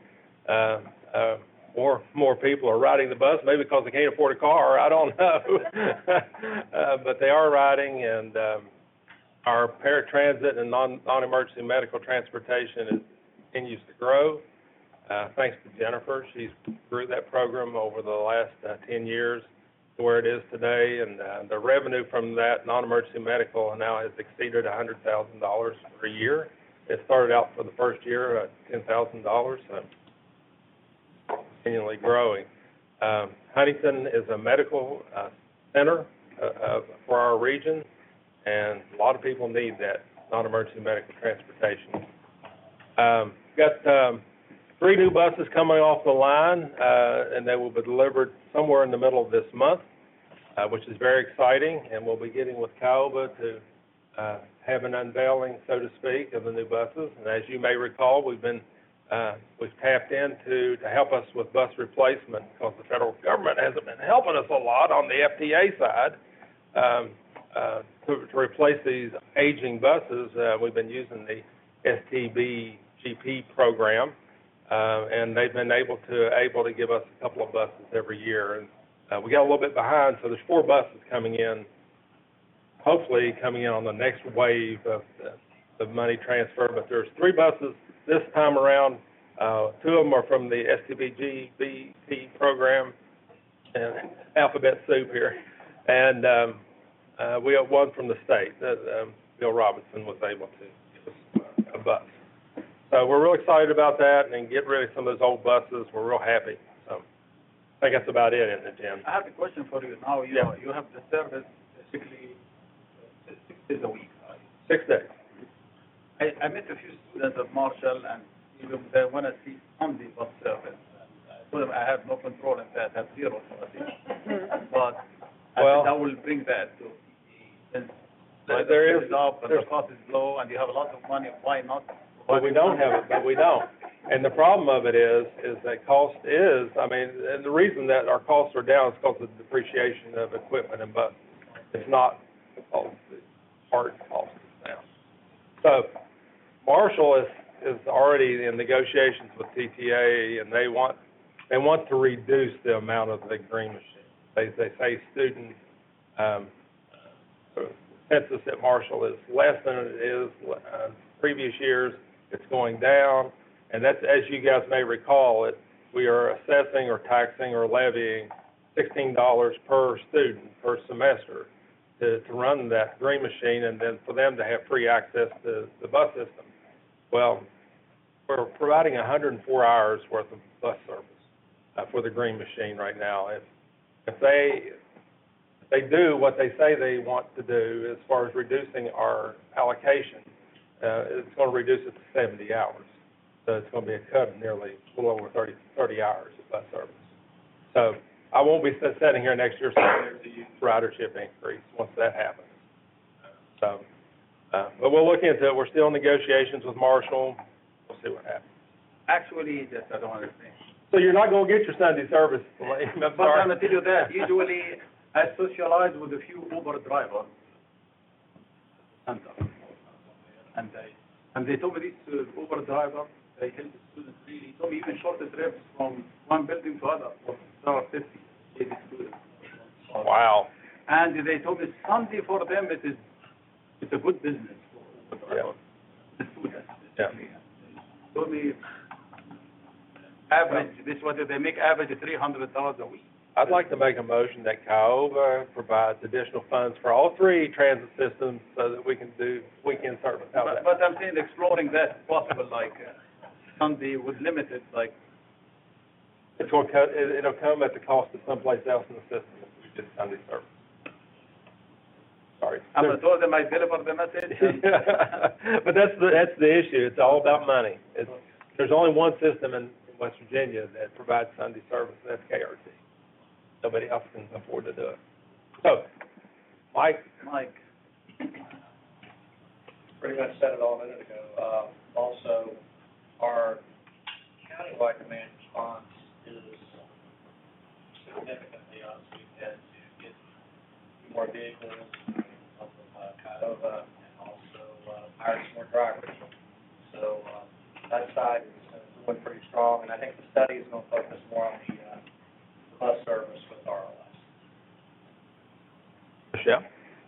More people are riding the bus, maybe because they can't afford a car. I don't know. But they are riding, and our paratransit and non-emergency medical transportation continues to grow. Thanks to Jennifer, she's grew that program over the last 10 years to where it is today, and the revenue from that non-emergency medical now has exceeded $100,000 per year. It started out for the first year at $10,000, so continually growing. Huntington is a medical center for our region, and a lot of people need that non-emergency medical transportation. Got 3 new buses coming off the line, and they will be delivered somewhere in the middle of this month, which is very exciting, and we'll be getting with Caoba to have an unveiling, so to speak, of the new buses. And as you may recall, we've tapped into to help us with bus replacement because the federal government hasn't been helping us a lot on the FTA side to replace these aging buses. We've been using the STBGP program, and they've been able to give us a couple of buses every year. And we got a little bit behind, so there's 4 buses coming in, hopefully coming in on the next wave of the money transfer. But there's 3 buses this time around. 2 of them are from the STBGP program, and alphabet soup here. And we have 1 from the state. Bill Robinson was able to give us a bus. So we're real excited about that and get rid of some of those old buses. We're real happy. So I think that's about it, isn't it, Jim? I have a question for you now. You have the service basically 6 days a week, right? 6 days. I met a few students at Marshall, and even they want to see Sunday bus service. And I told them I have no control in that. I have zero authority. But I will bring that to since there is up and the cost is low and you have a lot of money. Why not? But we don't have it, but we don't. And the problem of it is that cost is, and the reason that our costs are down is because of the depreciation of equipment and buses. It's not because the hard cost is down. So Marshall is already in negotiations with TTA, and they want to reduce the amount of the green machine. They say student census at Marshall is less than it is previous years. It's going down, and that's, as you guys may recall, we are assessing or taxing or levying $16 per student per semester to run that green machine, and then for them to have free access to the bus system. Well, we're providing 104 hours worth of bus service for the green machine right now. If they do what they say they want to do as far as reducing our allocation, it's going to reduce it to 70 hours. So it's going to be a cut of nearly a little over 30 hours of bus service. So I won't be sitting here next year saying there's a huge ridership increase once that happens. So, but we'll look into it. We're still in negotiations with Marshall. We'll see what happens. Actually, yes, I don't understand. So you're not going to get your Sunday service? I'm But sorry. I'm going to tell you that. Usually, I socialize with a few Uber drivers. And they told me this Uber driver, they help the students really. He told me even shorter trips from one building to other for $1.50 to the students. Wow. And they told me Sunday for them it's a good business for Uber drivers. The students. Yeah. Told me average, this is what they make average $300 a week. I'd like to make a motion that Kiowa provides additional funds for all three transit systems so that we can do weekend service. How's that? But I'm saying exploring that possible, like, Sunday with limited, like, It's going to it'll come at the cost of someplace else in the system if we did Sunday service. Sorry. I'm gonna told them I deliver the message. But that's the issue. It's all about money. There's only one system in West Virginia that provides Sunday service, and that's KRT. Nobody else can afford to do it. So, Mike? Pretty much said it all a minute ago. Also, our countywide demand response is significantly up. We've had to get more vehicles off of Kiowa and also hire some more drivers. So that side is going pretty strong, and I think the study is going to focus more on the bus service with RLS. Michelle?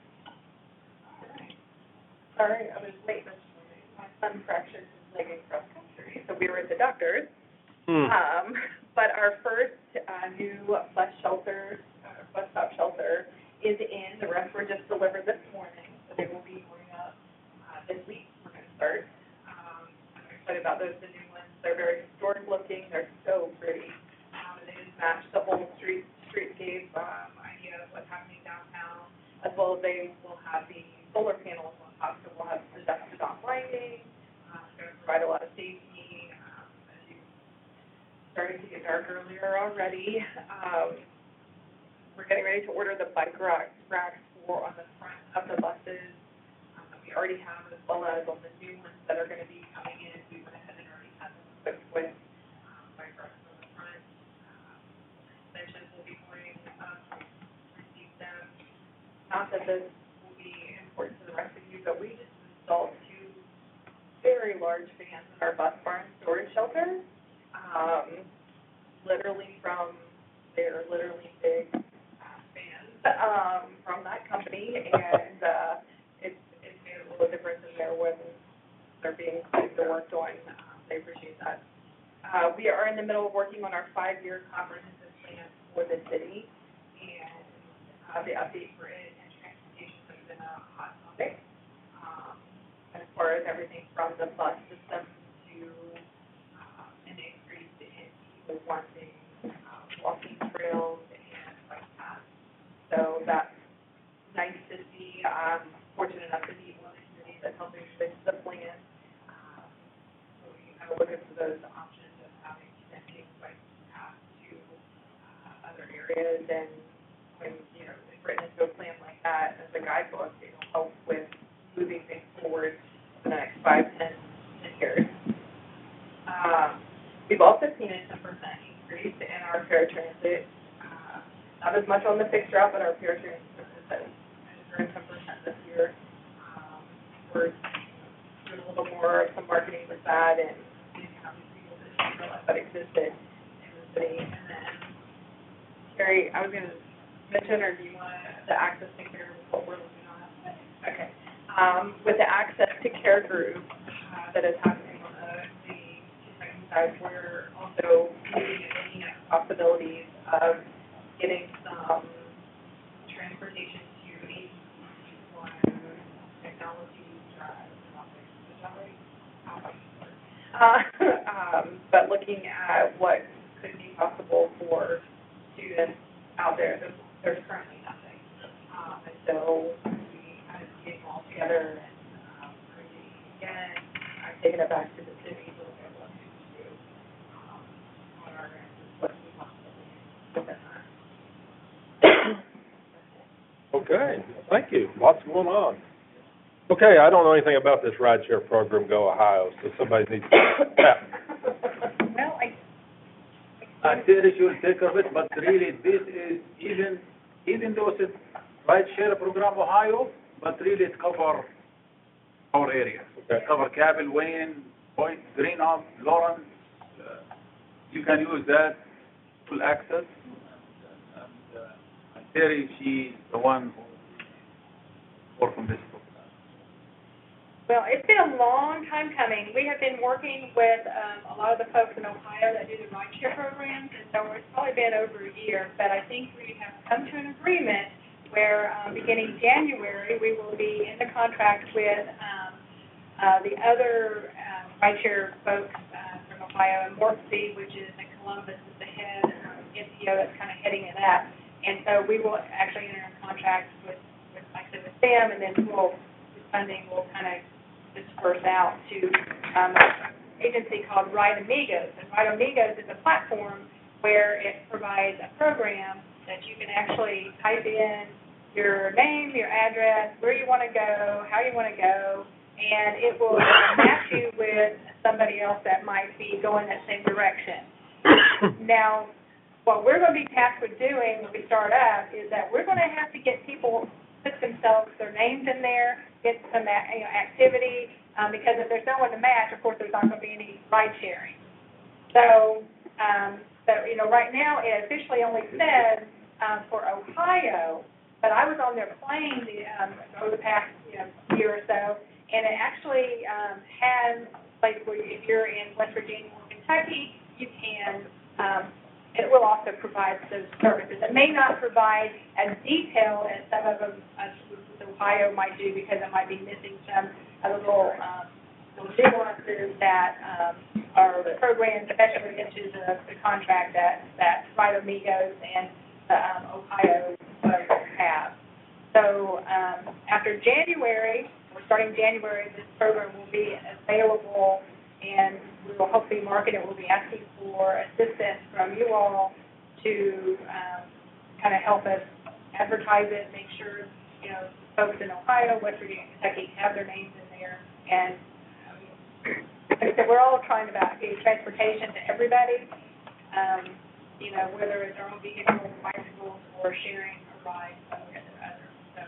Sorry, I was late this morning. My son fractured his leg in cross country, so we were at the doctor's. But our first new bus shelter, bus stop shelter is in. The rest were just delivered this morning, so they will be going up this week. We're going to start. I'm excited about those, the new ones. They're very historic looking. They're so pretty. And they just match the whole streetscape idea of what's happening downtown, as well as they will have the solar panels on top, so we'll have the dusk-to-dawn lighting. It's going to provide a lot of safety. As you starting to get dark earlier already. We're getting ready to order the bike racks for on the front of the buses. We already have, as well as on the new ones that are going to be coming in. We went ahead and already had them equipped with bike racks on the front. Suspensions will be going receive them. Not that this will be important to the rest of you, but we just installed 2 very large fans in our bus barn storage shelter. They're literally big fans from that company, and it's made a little difference in there when they're being cleaned or worked on. They appreciate that. We are in the middle of working on our 5-year comprehensive plan for the city, and the update for it and transportation has been a hot topic. As far as everything from the bus system to an increase in people wanting walking trails and bike paths. So that's nice to see. I'm fortunate enough to be one of the communities that's helping fix the plan. So we kind of looking for those options of having connecting bike paths to other areas, and when, you know, it's written into a plan like that as a guidebook, it'll help with moving things forward for the next 5, 10 years. We've also seen a 10% increase in our paratransit, not as much on the fixed route, but our paratransit service has grown 10% this year. We're doing a little more of some marketing with that and seeing how these people didn't realize that existed in the city. And then, Carrie, I was going to mention, or do you want the access to care, what we're looking on? Okay. With the access to care group that is happening on the second side, we're also looking at possibilities of getting some transportation to agencies on technology drives, but looking at what could be possible for students out there. There's currently nothing. And so we kind of getting all together and again, I've taken it back to the city to look at what we can do on our end, what we possibly within that. Okay, thank you. Lots going on. Okay, I don't know anything about this rideshare program, Go Ohio, so somebody needs to. Well, I think she will take of it, but really this is even though it's right share program Ohio, but really it cover our area. Okay. It cover Cabell, Wayne, Point, Greenhouse, Lawrence. You can use that full access. And Terry, she's the one who work on this program. Well, it's been a long time coming. We have been working with a lot of the folks in Ohio that do the rideshare programs, and so it's probably been over a year. But I think we have come to an agreement where beginning January, we will be in the contract with the other rideshare folks from Ohio, and Morpsey, which is in Columbus, is the head NPO that's kind of heading it up. And so we will actually enter a contract with like I said, with them, and then the funding will kind of disperse out to an agency called Ride Amigos. And Ride Amigos is a platform where it provides a program that you can actually type in your name, your address, where you want to go, how you want to go, and it will match you with somebody else that might be going that same direction. Now, what we're going to be tasked with doing when we start up is that we're going to have to get people put themselves, their names in there, get some activity, because if there's no one to match, of course, there's not going to be any ride sharing. So, right now, it officially only says for Ohio, but I was on their plane over the past year or so, and it actually has a place where if you're in West Virginia or Kentucky, you can. It will also provide those services. It may not provide as detailed as some of them Ohio might do, because it might be missing some little nuances that are programmed, especially into the contract that Ride Amigos and Ohio have. So after January, we're starting January, this program will be available, and we will hopefully market it. We'll be asking for assistance from you all to kind of help us advertise it, make sure, folks in Ohio, West Virginia, Kentucky have their names in there. And like I said, we're all trying to get transportation to everybody, whether it's our own vehicles, bicycles, or sharing a ride somewhere or other. So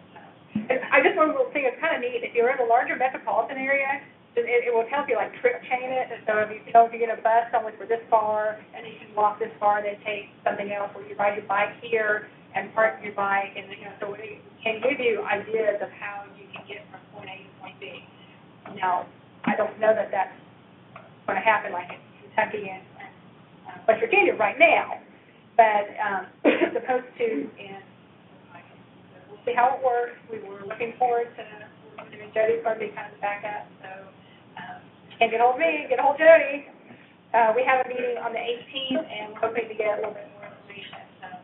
I just one little thing, it's kind of neat. If you're in a larger metropolitan area, it will help you, like, trip chain it. And so if you get a bus somewhere for this far, and then you can walk this far, and then take something else, or you ride your bike here and park your bike, and, so it can give you ideas of how you can get from point A to point B. Now, I don't know that that's going to happen, like, in Kentucky and West Virginia right now, but it's supposed to, and we'll see how it works. We were looking forward to, Jody's going to be kind of the backup, so can't get hold of me, get hold of Jody. We have a meeting on the 18th, and we're hoping to get a little bit more information.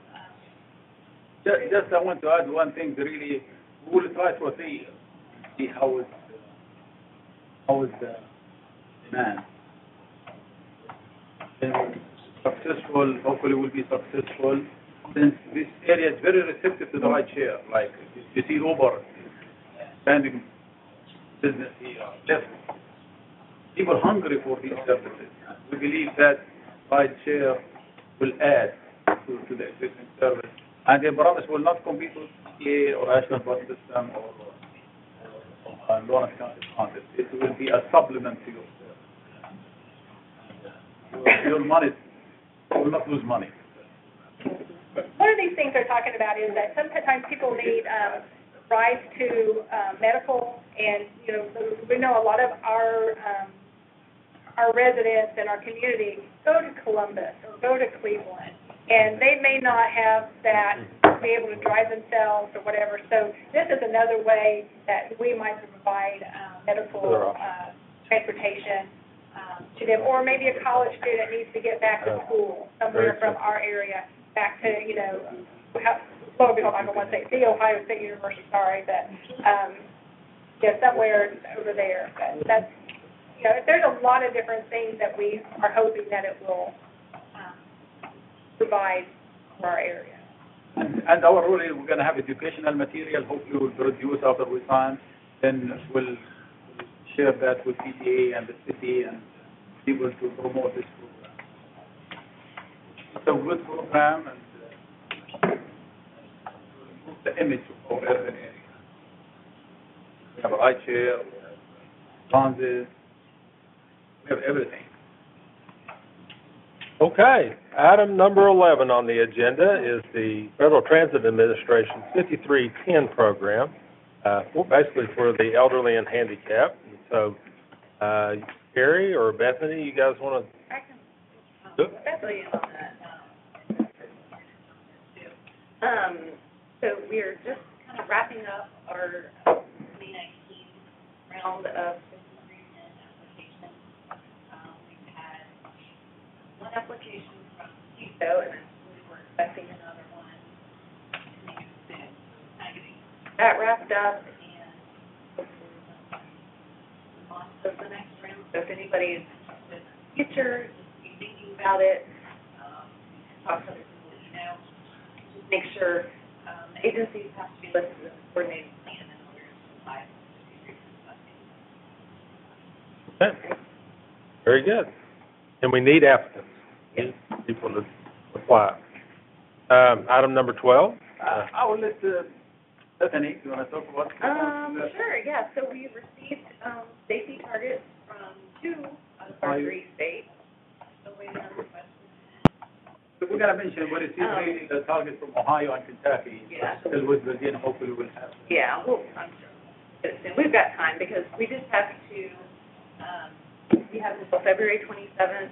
So, Just I want to add one thing. Really, we will try to see how is the demand. And successful, hopefully we'll be successful, since this area is very receptive to the ride share. Like, you see Uber expanding business here, just people hungry for these services. We believe that ride share will add to the existing service, and they promise will not compete with PTA or National Bus System or Lawrence County Transit. It will be a supplement to your service. Your money, you will not lose money. One of these things they're talking about is that sometimes people need rides to medical, and we know a lot of our residents in our community go to Columbus or go to Cleveland, and they may not have that, be able to drive themselves or whatever. So this is another way that we might provide medical transportation to them, or maybe a college student needs to get back to school somewhere from our area back to, I don't want to say the Ohio State University, sorry, but somewhere over there. But that's, there's a lot of different things that we are hoping that it will provide for our area. And our role is we're going to have educational material. Hopefully, we'll produce after we sign. Then we'll share that with PTA and the city and people to promote this program. It's a good program, and improve the image of our urban area. We have a ride share, we have transit, we have everything. Okay, item number 11 on the agenda is the Federal Transit Administration 5310 program. basically for the elderly and handicapped. And so, Carrie or Bethany, you guys want to? Especially on that, so we're just kind of wrapping up our 2019 round of applications. We've had one application from CISO, and then we're expecting another one coming soon. So kind of getting that wrapped up, and hopefully on to the next round. So if anybody's interested in the future, just be thinking about it, talk to other people that you know, just make sure agencies have to be listed in the coordinated plan in order to apply. Okay. Very good. And we need applicants. We need people to apply. Item number 12. I will let Bethany, you want to talk about? Sure, yeah, so we received, safety targets from 2 out of our 3 states. So waiting on the question. So we're gonna mention what is really the target from Ohio and Kentucky. Yeah. Because with Virginia, hopefully we'll have. Yeah, well, I'm sure. We've got time because we just have to, we have until February 27th.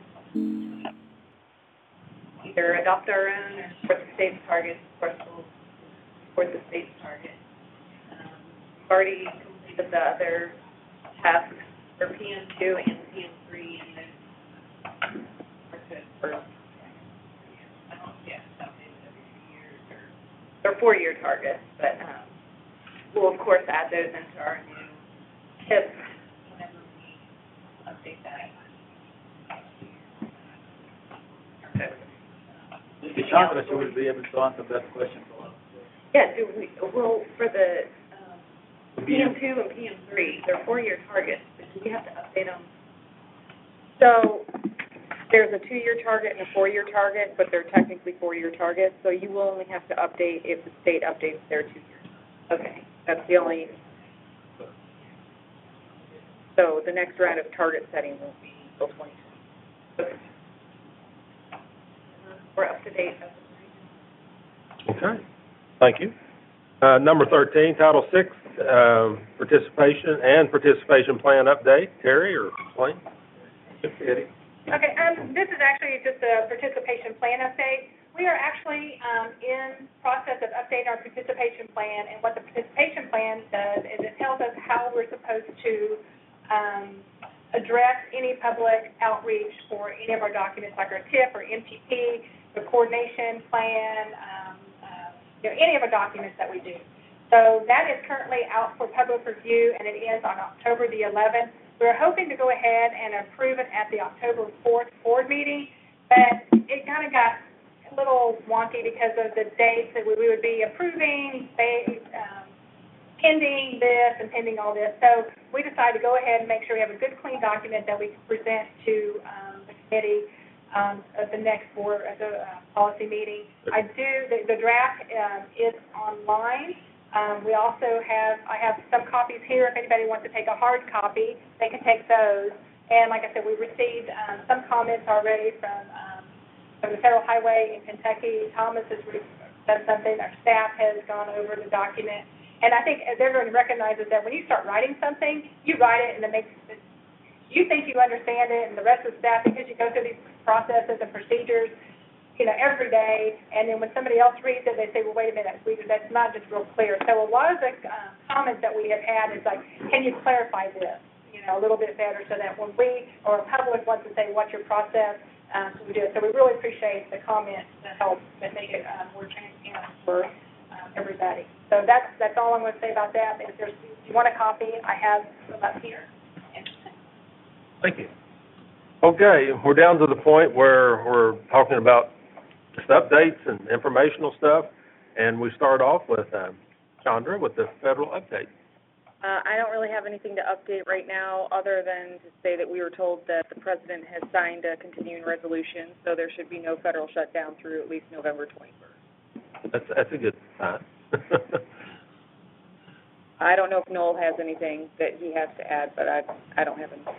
Either adopt our own or support the state's targets. Of course, we'll support the state's target. We've already completed the other tasks for PM2 and PM3, and then we're good for, I don't know, yeah, it's updated every 2 years, or they're 4-year targets, but we'll of course add those into our new tips whenever we update that. Chandra, she will be able to answer that question for us. Yeah, well, for the PM2 and PM3, they're 4-year targets, but do we have to update them? So there's a 2-year target and a 4-year target, but they're technically 4-year targets, so you will only have to update if the state updates their 2 years. Okay. That's the only, so the next round of target setting will be until 2020. Okay. We're up to date. Okay. Thank you. Number 13, Title VI, participation plan update. Terry or Blaine? Okay, this is actually just a participation plan update. We are actually in process of updating our participation plan, and what the participation plan does is it tells us how we're supposed to address any public outreach for any of our documents, like our TIP or MTP, the coordination plan, any of our documents that we do. So that is currently out for public review, and it ends on October the 11th. We're hoping to go ahead and approve it at the October 4th board meeting, but it kind of got a little wonky because of the dates that we would be approving, pending this and pending all this. So we decided to go ahead and make sure we have a good, clean document that we can present to the committee at the next board, at the policy meeting. The draft is online. We also I have some copies here. If anybody wants to take a hard copy, they can take those. And like I said, we received some comments already from the Federal Highway in Kentucky. Thomas has done something. Our staff has gone over the document. And I think everyone recognizes that when you start writing something, you write it and it makes it, you think you understand it, and the rest of the staff, because you go through these processes and procedures, every day, and then when somebody else reads it, they say, well, wait a minute, that's not just real clear. So a lot of the comments that we have had is like, can you clarify this, a little bit better, so that when we, or a public wants to say, what's your process, so we do it. So we really appreciate the comments that help that make it more transparent for everybody. So that's all I'm going to say about that. If you want a copy, I have them up here. Thank you. Okay, we're down to the point where we're talking about just updates and informational stuff, and we start off with Chandra with the federal update. I don't really have anything to update right now, other than to say that we were told that the president has signed a continuing resolution, so there should be no federal shutdown through at least November 21st. That's a good sign. I don't know if Noel has anything that he has to add, but I don't have anything.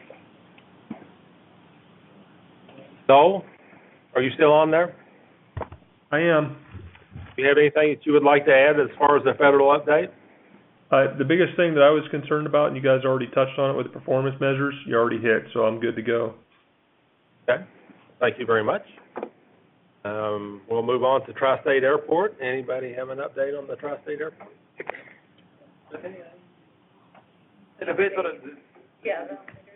Noel, are you still on there? I am. Do you have anything that you would like to add as far as the federal update? The biggest thing that I was concerned about, and you guys already touched on it with the performance measures, you already hit, so I'm good to go. Okay, thank you very much. We'll move on to Tri-State Airport. Anybody have an update on the Tri-State Airport? Elevator, Yeah.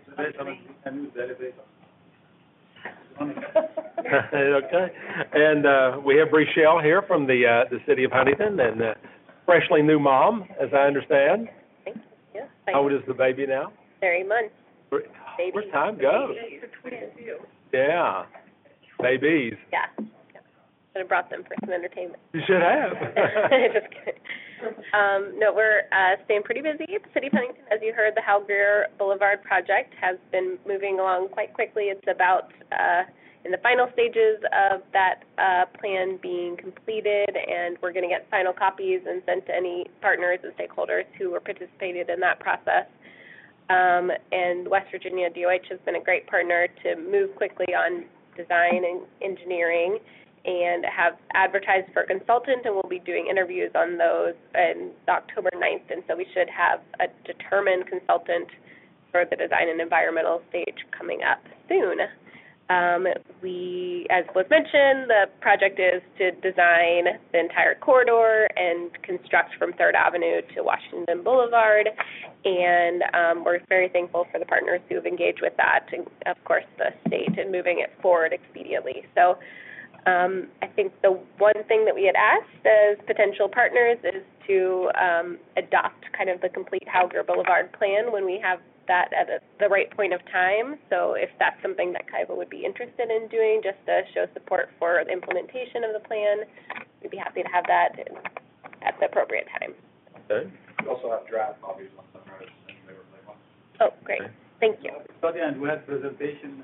Okay, and we have Bree Shell here from the city of Huntington, and freshly new mom, as I understand. Thank you. Yes, How old is the baby now? 30 months. Baby. Where's time go? Yeah, babies. Yeah. Should have brought them for some entertainment. You should have. Just kidding. No, we're staying pretty busy at the City of Huntington. As you heard, the Hal Greer Boulevard project has been moving along quite quickly. It's about in the final stages of that plan being completed, and we're going to get final copies and sent to any partners and stakeholders who were participated in that process. And West Virginia DOH has been a great partner to move quickly on design and engineering, and have advertised for a consultant, and we'll be doing interviews on those on October 9th, and so we should have a determined consultant for the design and environmental stage coming up soon. As was mentioned, the project is to design the entire corridor and construct from 3rd Avenue to Washington Boulevard, and we're very thankful for the partners who have engaged with that, and of course the state, in moving it forward expediently. So I think the one thing that we had asked as potential partners is to adopt kind of the complete Hal Greer Boulevard plan when we have that at the right point of time. So if that's something that Kaiba would be interested in doing, just to show support for the implementation of the plan, we'd be happy to have that at the appropriate time. Okay. We also have draft copies on some roads, and they were like, Oh, great. Thank you. Study and we had presentation.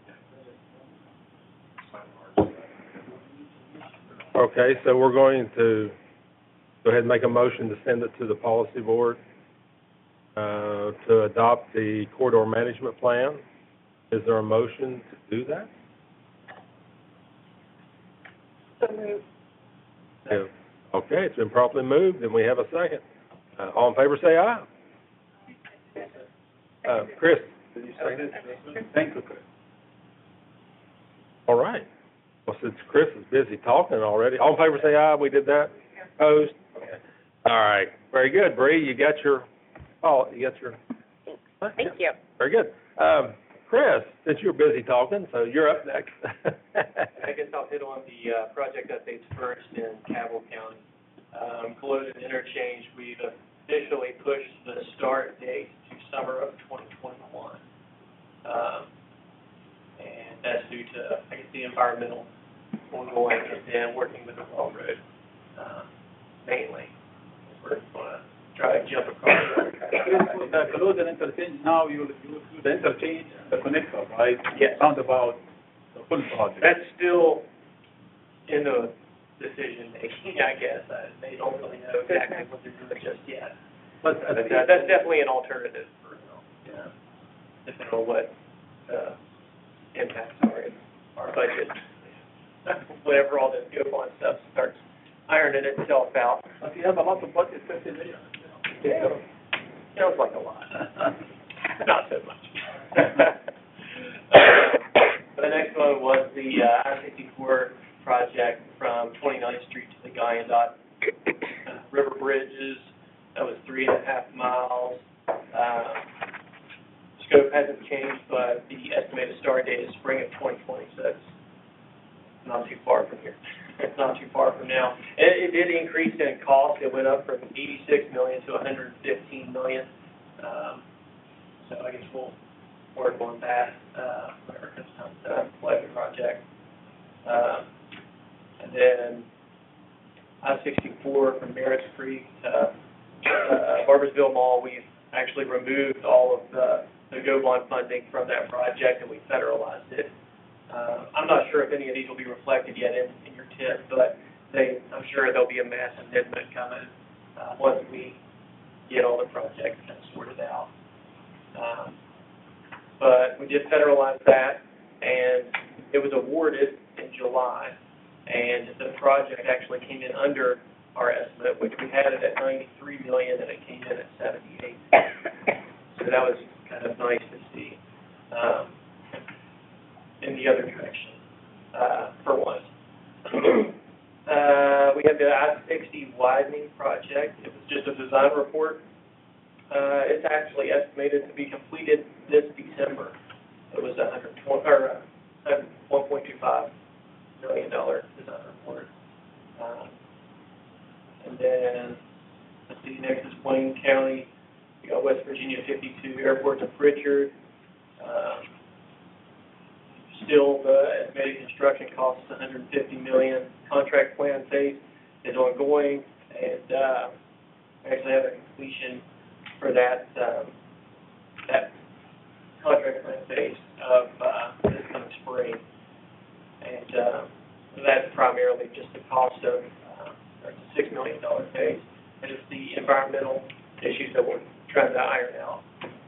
Okay, so we're going to go ahead and make a motion to send it to the policy board to adopt the corridor management plan. Is there a motion to do that? So moved. Yeah. Okay, it's been properly moved, and we have a second. All in favor, say aye. Chris, did you say that? Thank you, Chris. All right. Well, since Chris is busy talking already, all in favor, say aye. We did that. Opposed? Okay. All right. Very good, Bree. You got your. Thank you. Very good. Chris, since you're busy talking, so you're up next. I guess I'll hit on the project updates first in Cabell County. Collision interchange, we've officially pushed the start date to summer of 2021. And that's due to, I guess, the environmental ongoing and then working with the railroad, mainly. We're going to try to jump across The collision interchange, now you do the interchange and the connector, right? Yes. Roundabout, the full project. That's still in the decision making, I guess. They don't really know exactly what they're doing just yet. But That's definitely an alternative for, depending on what impacts are in our budget. Whenever all this go-on stuff starts ironing itself out. But you have a lot of budget, 50 million. Yeah. Sounds like a lot. Not so much. The next one was the I-64 project from 29th Street to the Guyandotte River Bridges. That was 3.5 miles. Scope hasn't changed, but the estimated start date is spring of 2026. Not too far from here. It's not too far from now. It did increase in cost. It went up from $86 million to $115 million. So I guess we'll work on that whenever it comes time to play the project. And then I-64 from Merritt Creek to Barbersville Mall, we've actually removed all of the GO bond funding from that project, and we federalized it. I'm not sure if any of these will be reflected yet in your TIP, but I'm sure there'll be a mass amendment coming once we get all the projects kind of sorted out. But we did federalize that, and it was awarded in July, and the project actually came in under our estimate, which we had it at 93 million and it came in at 78. So that was kind of nice to see, in the other direction, for once. We had the I-60 widening project. It was just a design report. It's actually estimated to be completed this December. It was $1.25 million design report. And then, let's see, next is Wayne County. We got West Virginia 52 Airport to Pritchard. Still, the estimated construction cost is $150 million. Contract plan phase is ongoing, and we actually have a completion for that that contract plan phase of this coming spring. And that's primarily just the cost of the $6 million phase, and it's the environmental issues that we're trying to iron out.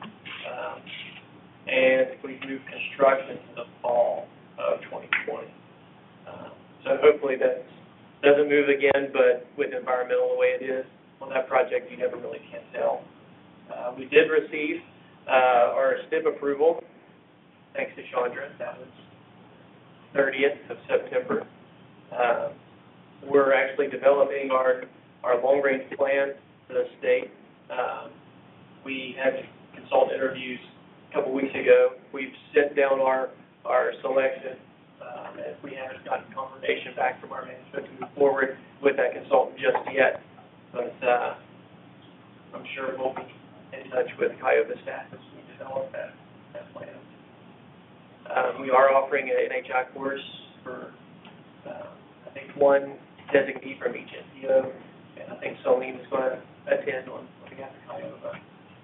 And we move construction to the fall of 2020. So hopefully that doesn't move again, but with environmental the way it is, on that project you never really can tell. We did receive our STIP approval, thanks to Chandra. That was 30th of September. We're actually developing our long-range plan for the state. We had consultant interviews a couple weeks ago. We've sent down our selection, and we haven't gotten confirmation back from our management to move forward with that consultant just yet. But I'm sure we'll be in touch with Cuyahoga staff as we develop that plan. We are offering an NHI course for, I think, one designee from each NPO, and I think Celine is going to attend on behalf of Cuyahoga.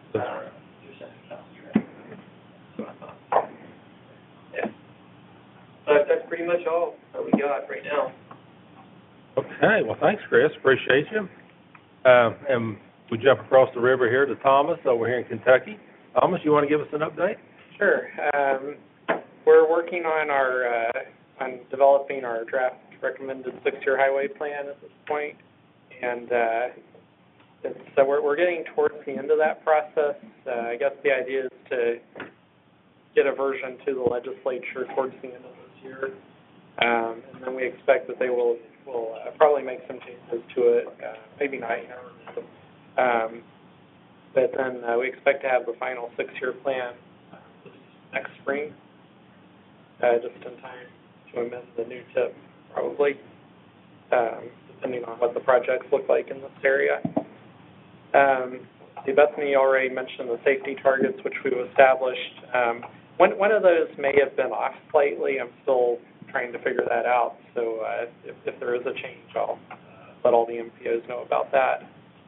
Yeah. But that's pretty much all that we got right now. Okay, well, thanks, Chris. Appreciate you. And we jump across the river here to Thomas over here in Kentucky. Thomas, you want to give us an update? Sure. We're working on on developing our draft recommended 6-year highway plan at this point, and so we're getting towards the end of that process. I guess the idea is to get a version to the legislature towards the end of this year, and then we expect that they will probably make some changes to it, maybe not yet. But then we expect to have the final 6-year plan next spring, just in time to amend the new tip, probably, depending on what the projects look like in this area. Bethany already mentioned the safety targets, which we've established. One of those may have been off slightly. I'm still trying to figure that out. So if there is a change, I'll let all the MPOs know about that.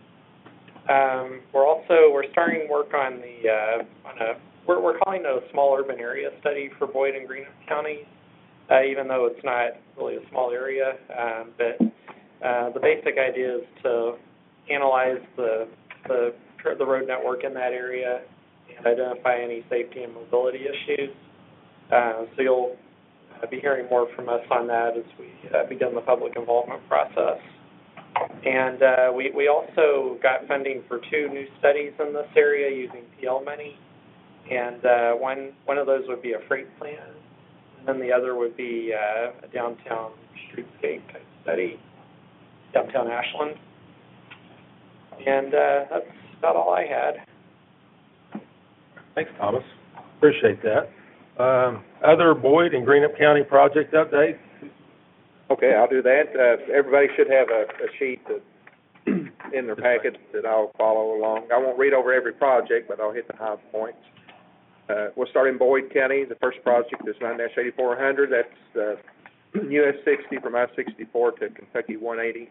We're starting work on we're calling it a small urban area study for Boyd and Greenup counties, even though it's not really a small area. But the basic idea is to analyze the road network in that area and identify any safety and mobility issues. So you'll be hearing more from us on that as we begin the public involvement process. And we also got funding for 2 new studies in this area using PL money. And one of those would be a freight plan, and then the other would be a downtown streetscape type study, downtown Ashland. And that's about all I had. Thanks, Thomas. Appreciate that. Other Boyd and Greenup County project updates? Okay, I'll do that. Everybody should have a sheet in their packet that I'll follow along. I won't read over every project, but I'll hit the high points. We'll start in Boyd County. The first project is 9-8400. That's US 60 from I-64 to Kentucky 180.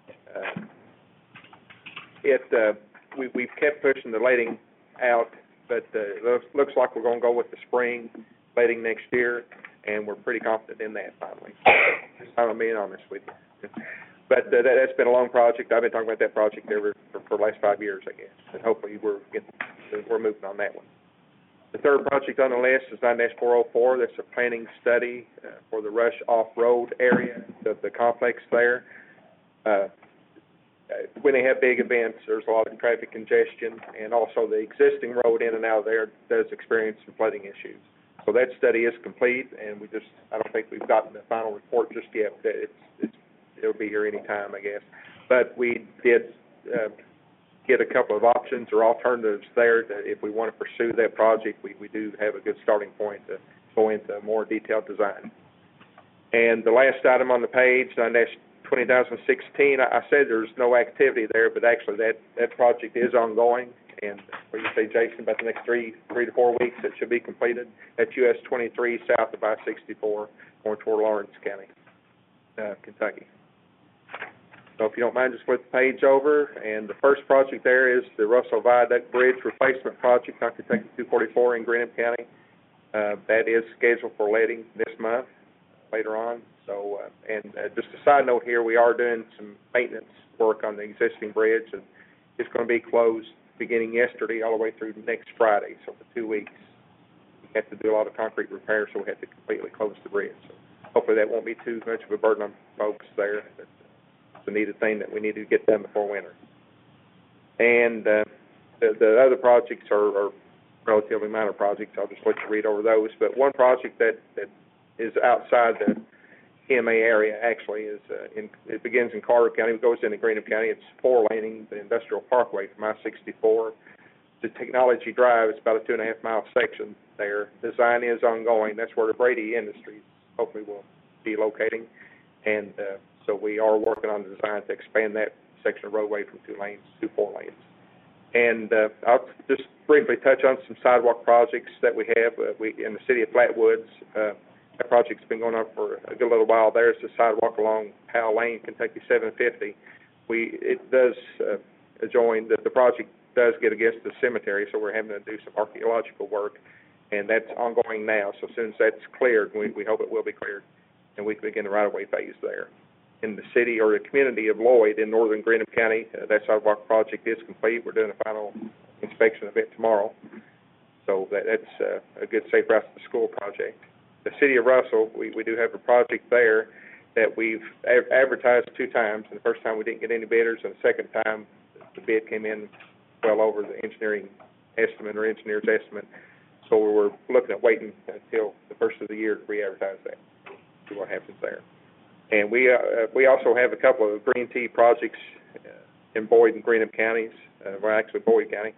We've kept pushing the lading out, but it looks like we're going to go with the spring lading next year, and we're pretty confident in that finally. I'm being honest with you. But that's been a long project. I've been talking about that project for the last 5 years, I guess, and hopefully we're moving on that one. The third project on the list is 9-404. That's a planning study for the Rush off-road area of the complex there. when they have big events, there's a lot of traffic congestion, and also the existing road in and out of there does experience some flooding issues. So that study is complete, and I don't think we've gotten the final report just yet. It'll be here any time, I guess. But we did get a couple of options or alternatives there that if we want to pursue that project, we do have a good starting point to go into more detailed design. And the last item on the page, 2016, I said there's no activity there, but actually that project is ongoing. And what do you say, Jason, about the next three to 4 weeks it should be completed at US 23 south of I-64 going toward Lawrence County, Kentucky. So if you don't mind, just flip the page over. And the first project there is the Russell Viaduct Bridge Replacement Project on Kentucky 244 in Greenham County. That is scheduled for letting this month, later on. So, just a side note here, we are doing some maintenance work on the existing bridge, and it's going to be closed beginning yesterday all the way through next Friday. So for 2 weeks, we have to do a lot of concrete repairs, so we have to completely close the bridge. So hopefully that won't be too much of a burden on folks there. But it's a needed thing that we need to get done before winter. And the other projects are relatively minor projects. I'll just let you read over those. But one project that is outside the EMA area actually is it begins in Carter County, it goes into Greenham County. It's 4-laning the Industrial Parkway from I-64 to Technology Drive. It's about a 2.5-mile section there. Design is ongoing. That's where the Brady Industries hopefully will be locating. And so we are working on the design to expand that section of roadway from 2 lanes to 4 lanes. And I'll just briefly touch on some sidewalk projects that we have. In the city of Flatwoods, that project's been going on for a good little while. There's the sidewalk along Powell Lane, Kentucky 750. It does adjoin, the project does get against the cemetery, so we're having to do some archaeological work, and that's ongoing now. So as soon as that's cleared, we hope it will be cleared, and we can begin the right-of-way phase there. In the city or the community of Lloyd in northern Greenham County, that sidewalk project is complete. We're doing a final inspection of it tomorrow. So that's a good safe route to the school project. The city of Russell, we do have a project there that we've advertised 2 times. And the first time we didn't get any bidders, and the second time the bid came in well over the engineering estimate or engineer's estimate. So we're looking at waiting until the first of the year to re-advertise that, see what happens there. And we also have a couple of green tea projects in Boyd and Greenham counties, actually Boyd County.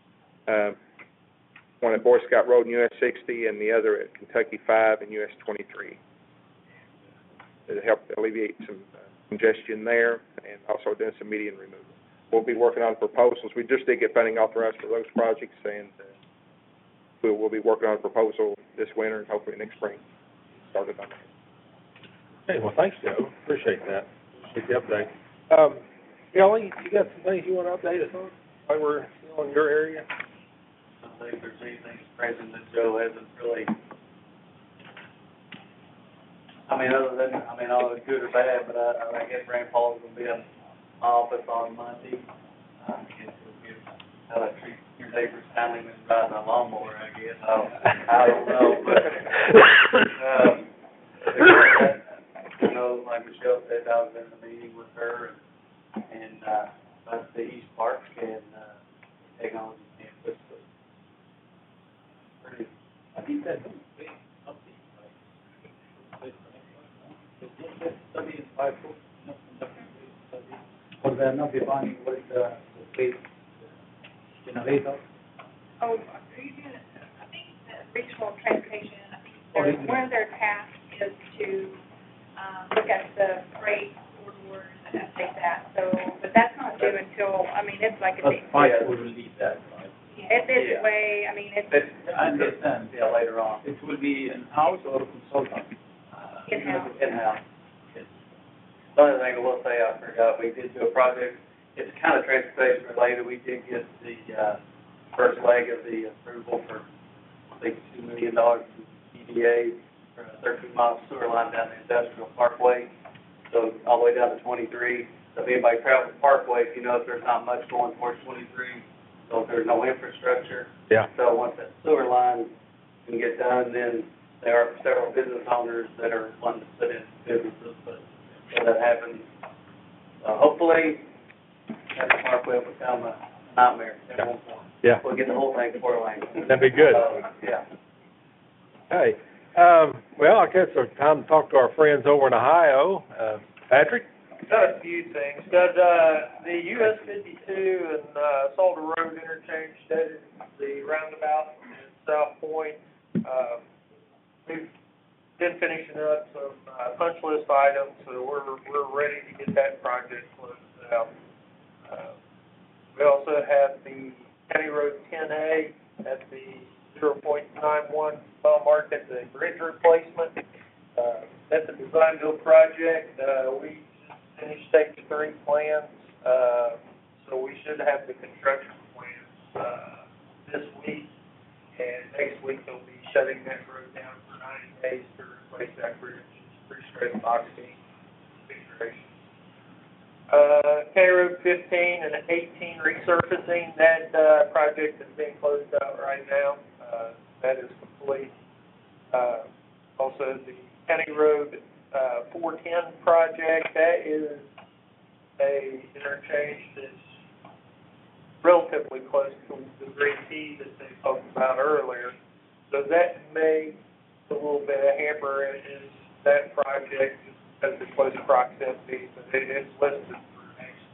One at Boy Scout Road in US 60 and the other at Kentucky 5 and US 23. It helped alleviate some congestion there and also doing some median removal. We'll be working on proposals. We just did get funding authorized for those projects, and we'll be working on a proposal this winter and hopefully next spring. Started on that. Hey, well, thanks, Joe. Appreciate that. Appreciate the update. Kelly, you got some things you want to update us on while we're still in your area? I don't think there's anything present that Joe hasn't really, other than good or bad, but I guess Rand Paul's going to be in my office on Monday. I guess we'll get how to treat your neighbors kindly when riding a lawnmower, I guess. I don't know, but, like Michelle said, I was in the meeting with her and about the East Park and technology campus. I think that's big. Was there not defining what the space generator? Oh, are you doing it? I think the regional transportation, one of their tasks is to look at the freight corridors and update that. So, but that's not due until, it's like a big. We'll release that, right? It's this way, it's. I understand. Yeah, later on. It will be in-house or consultant? In-house. In-house. The only thing I will say, I forgot, we did do a project, it's kind of transportation related. We did get the first leg of the approval for, I think, $2 million from EDA for a 13-mile sewer line down the Industrial Parkway, so all the way down to 23. So if anybody travels the Parkway, if you know if there's not much going towards 23, so if there's no infrastructure. Yeah. So once that sewer line can get done, then there are several business owners that are wanting to put in businesses, but until that happens, hopefully that Park will become a nightmare at one point. Yeah. We'll get the whole thing 4 lanes. That'd be good. Yeah. Hey, well, I guess it's time to talk to our friends over in Ohio. Patrick? Got a few things. Got, the US 52 and, Salter Road interchange, that is the roundabout in South Point. We've been finishing up some, punch list items, so we're ready to get that project closed out. We also have the County Road 10A at the 0.91 mile mark at the bridge replacement. That's a design build project. We finished stage 3 plans, so we should have the construction plans, this week. And next week they'll be shutting that road down for 90 days to replace that bridge. It's pretty straight boxing configuration. County Road 15 and 18 resurfacing, that, project is being closed out right now. That is complete. Also the County Road, 410 project, that is a interchange that's relatively close to the Green T that they talked about earlier. So that may a little bit of hamper in that project because of close proximity, but it is listed for next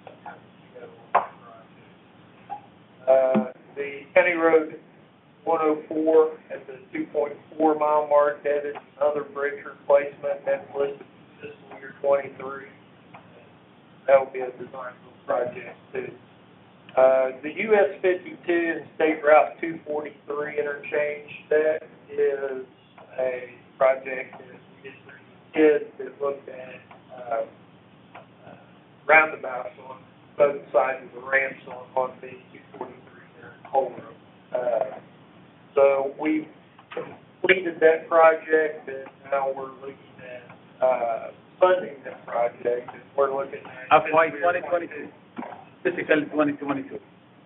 project. The County Road 104 at the 2.4 mile mark, that is another bridge replacement. That's listed for fiscal year 23. That will be a design build project too. The US 52 and State Route 243 interchange, that is a project that we did for kids that looked at roundabouts on both sides of the ramps on the 243 there in Colebrook. So we completed that project, and now we're looking at funding that project, and we're looking at FY 2022. Fiscal 2022.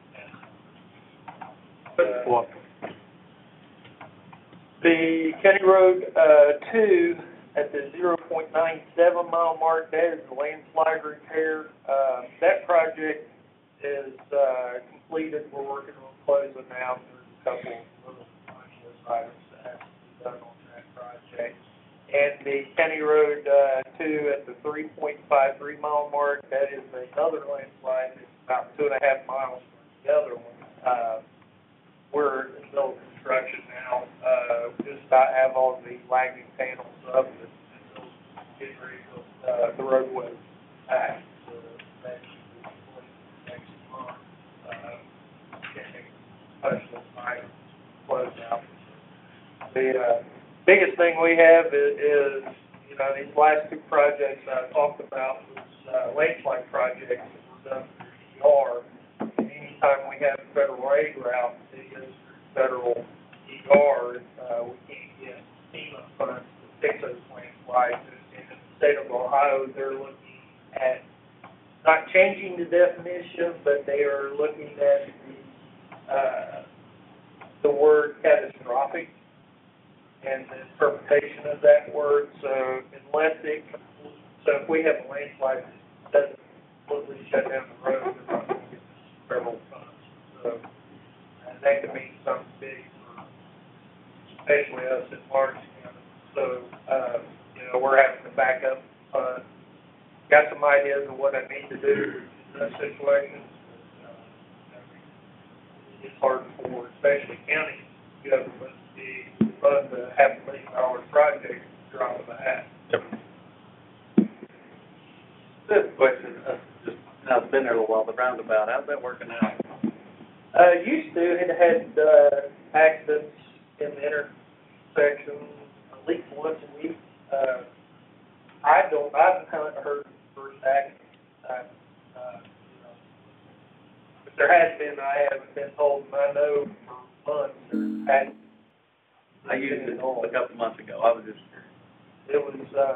The County Road 2 at the 0.97 mile mark, that is the landslide repair. That project is completed. We're working on closing out. There's a couple little items that have to be done on that project. And the County Road 2 at the 3.53 mile mark, that is another landslide. It's about 2.5 miles from the other one. We're in the middle of construction now. Just about have all the lagging panels up and getting ready to the roadway back. So that should be complete next month. Getting special items closed out. The biggest thing we have is, you know, these last 2 projects I talked about was landslide projects that were done through ER. And anytime we have federal aid route, it goes through federal ER. We can't get FEMA funds to fix those landslides. And in the state of Ohio, they're looking at not changing the definition, but they are looking at the word catastrophic and the interpretation of that word. So unless if we have a landslide that doesn't completely shut down the road, we're not going to get federal funds. So that could mean something big for especially us in Martin County. So you know, we're having to back up. Got some ideas of what I need to do in that situation. It's hard for especially county government to fund a $500,000 project drop of a hat. This question, just, now it's been there a little while, the roundabout, how's that working out? Used to, it had, accidents in the intersection at least once a week. I haven't heard the first accident. You know, if there has been, I haven't been told, and I know for months there's accidents. I used it a couple months ago, I was just. It was,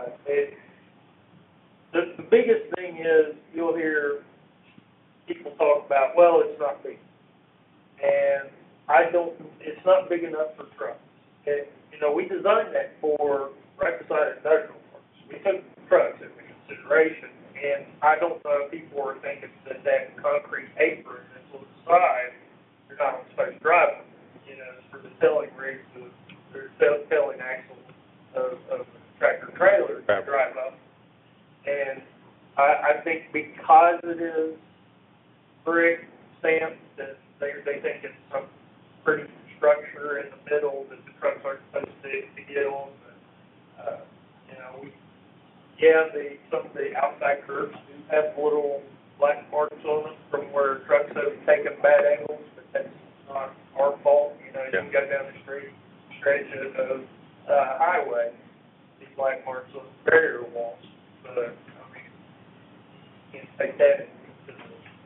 the biggest thing is you'll hear people talk about, well, it's not big. And it's not big enough for trucks. And, you know, we designed that for right beside industrial parks. We took trucks into consideration, And I don't know if people are thinking that that concrete apron that's on the side, you're not supposed to drive them. You know, for the towing rigs, the towing axle of tractor trailers to drive up. And I think because it is brick stamped, that they think it's some pretty structure in the middle that the trucks aren't supposed to get on. But, you know, some of the outside curbs do have little black marks on them from where trucks have taken bad angles, but that's not our fault. You know, you can go down the street, straight to the highway, these black marks on barrier walls. But, I mean, you can't take that into consideration.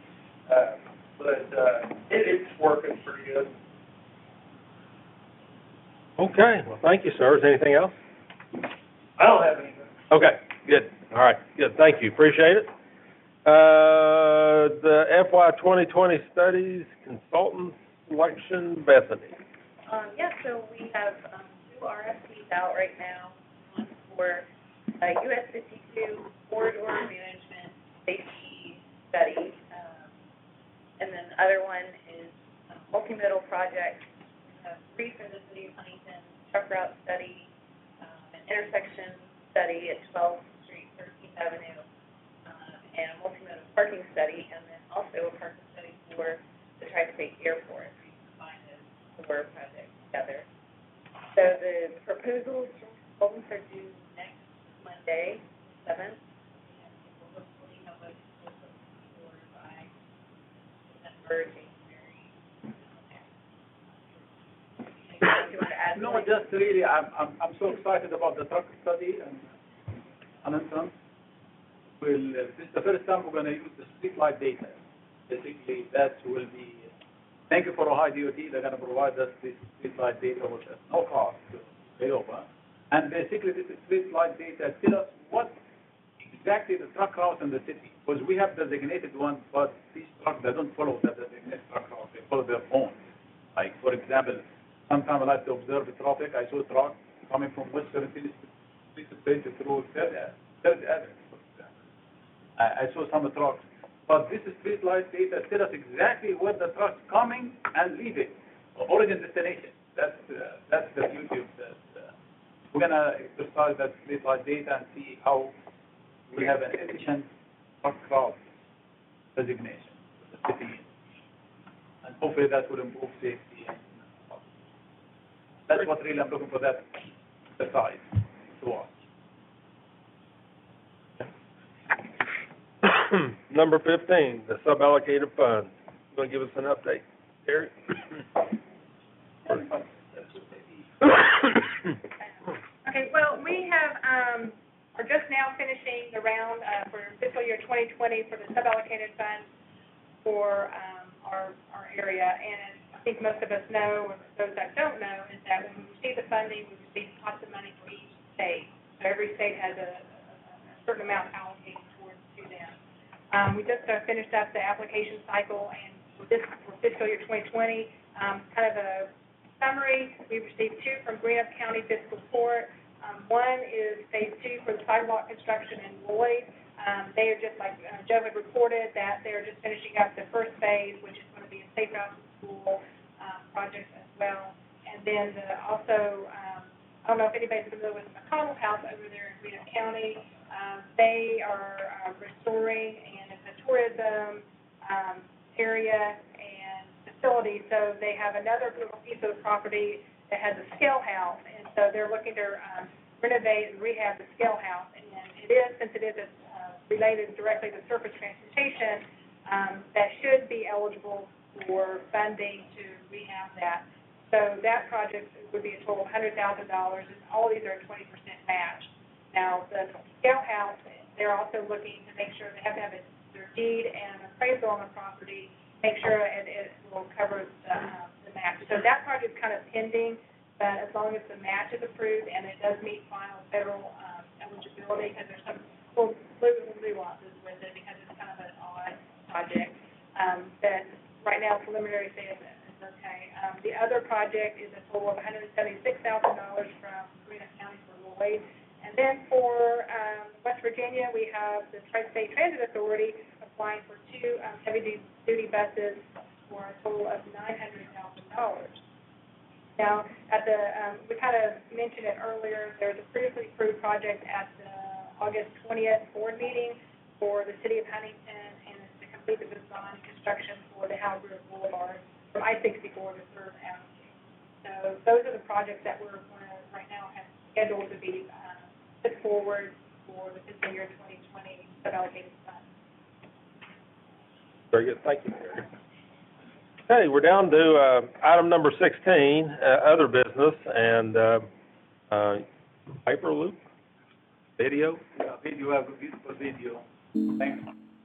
It's working pretty good. Okay, well, thank you, sir. Is there anything else? I don't have anything. Okay, good. All right, good. Thank you. Appreciate it. The FY 2020 studies consultant selection, Bethany. Yeah, so we have, 2 RFPs out right now, one for, US 52 corridor management safety study, and then the other one is a multimodal project, 3 for the city of Huntington, truck route study, an intersection study at 12th Street, 13th Avenue, and a multimodal parking study, and then also a parking study for the Tri-State Airport. We combine those 4 projects together. So the proposals from consultants are due next Monday, 7th, and we'll hopefully have those forward by December, January. No, just really, I'm so excited about the truck study and Huntington. This is the first time we're going to use the streetlight data. Basically, that will be, thank you for Ohio DOT, they're going to provide us this streetlight data with no cost to pay over. And basically, this streetlight data tell us what exactly the truck route in the city, because we have designated one, but these trucks, they don't follow the designated truck route, they follow their own. Like, for example, sometimes I like to observe the traffic. I saw a truck coming from West 17th Street through Third Avenue. I saw some trucks. But this street light data tell us exactly where the truck's coming and leaving, origin destination. That's the beauty of that. We're going to exercise that street light data and see how we have an efficient truck route designation for the city. And hopefully that will improve safety. That's what really I'm looking for, that exercise to us. Number 15, the sub-allocated funds. You want to give us an update, Terry? Okay, well, we have, are just now finishing the round for fiscal year 2020 for the sub-allocated funds for our area. And I think most of us know, or those that don't know, is that when we receive the funding, we receive pots of money for each state. So every state has a certain amount allocated towards to them. We just finished up the application cycle, and for fiscal year 2020, kind of a summary, we received 2 from Greenup County Fiscal Court. One is phase 2 for the sidewalk construction in Lloyd. They are just like Joe had reported that they're just finishing up the first phase, which is going to be a safe route to school project as well. And then also, I don't know if anybody's familiar with the McConnell House over there in Greenup County. They are restoring, and it's a tourism area and facility. So they have another little piece of the property that has a scale house, and so they're looking to renovate and rehab the scale house. And it is, since it is related directly to surface transportation, that should be eligible for funding to rehab that. So that project would be a total of $100,000, and all of these are a 20% match. Now, the scale house, they're also looking to make sure they have to have their deed and appraisal on the property, make sure it will cover the match. So that project's kind of pending, but as long as the match is approved and it does meet final federal eligibility, because there's some little nuances with it because it's kind of an odd project, that right now preliminary say is okay. The other project is a total of $176,000 from Greenup County for Lloyd. And then for West Virginia, we have the Tri-State Transit Authority applying for two heavy-duty buses for a total of $900,000. Now, at the, we kind of mentioned it earlier, there's a previously approved project at the August 20th board meeting for the city of Huntington, and it's to complete the design and construction for the Hal Greer Boulevard from I-64 to 3rd Avenue. So those are the projects that we're going to, right now, have scheduled to be put forward for the fiscal year 2020 sub-allocated funds. Very good, thank you, Mary. Okay, we're down to item number 16, other business, and Hyperloop video. Yeah, video, have a beautiful video. Thanks.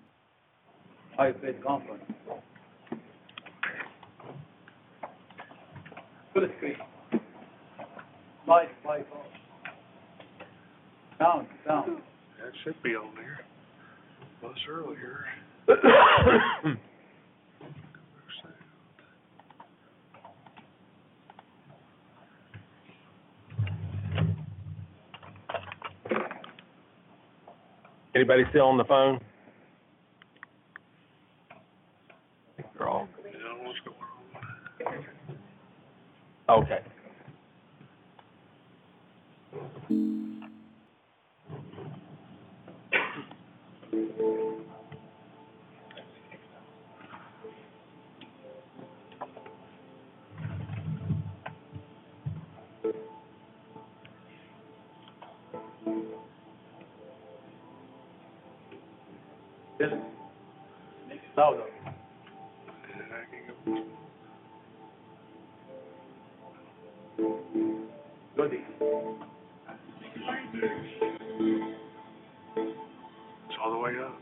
iPad conference. Full screen. Slide, down. That should be on there. Was earlier. Anybody still on the phone? I think they're all. Yeah, what's going on? Okay. Just make it louder. Good. It's all the way up.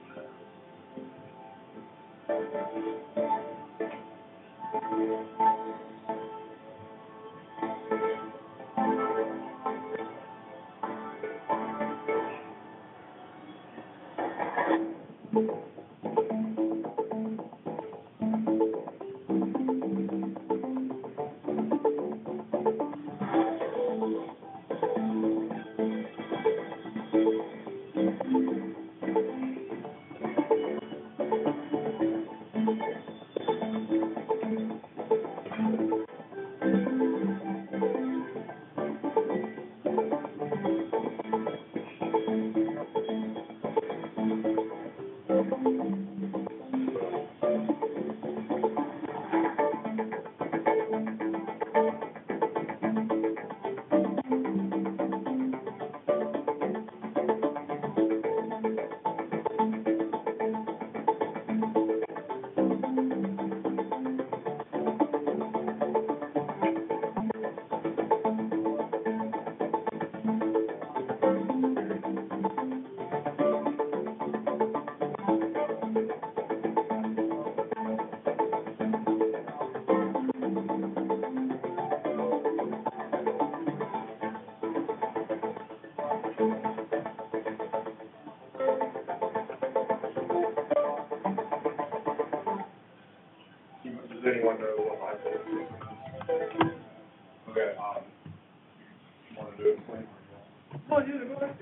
Does anyone know what my vote is? Okay, want to do it, please? Oh, yeah, go ahead.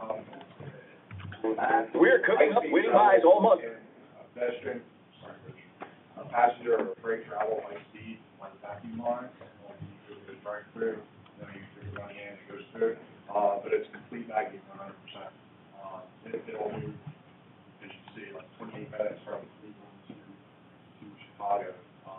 We're cooking up winning pies all month. Pedestrian, passenger or freight travel by speed, like vacuum lines, like you go drive through, then you put your money in, it goes through. But it's complete vacuum, 100%. It'll move, as you see, like 28 minutes from Cleveland to Chicago.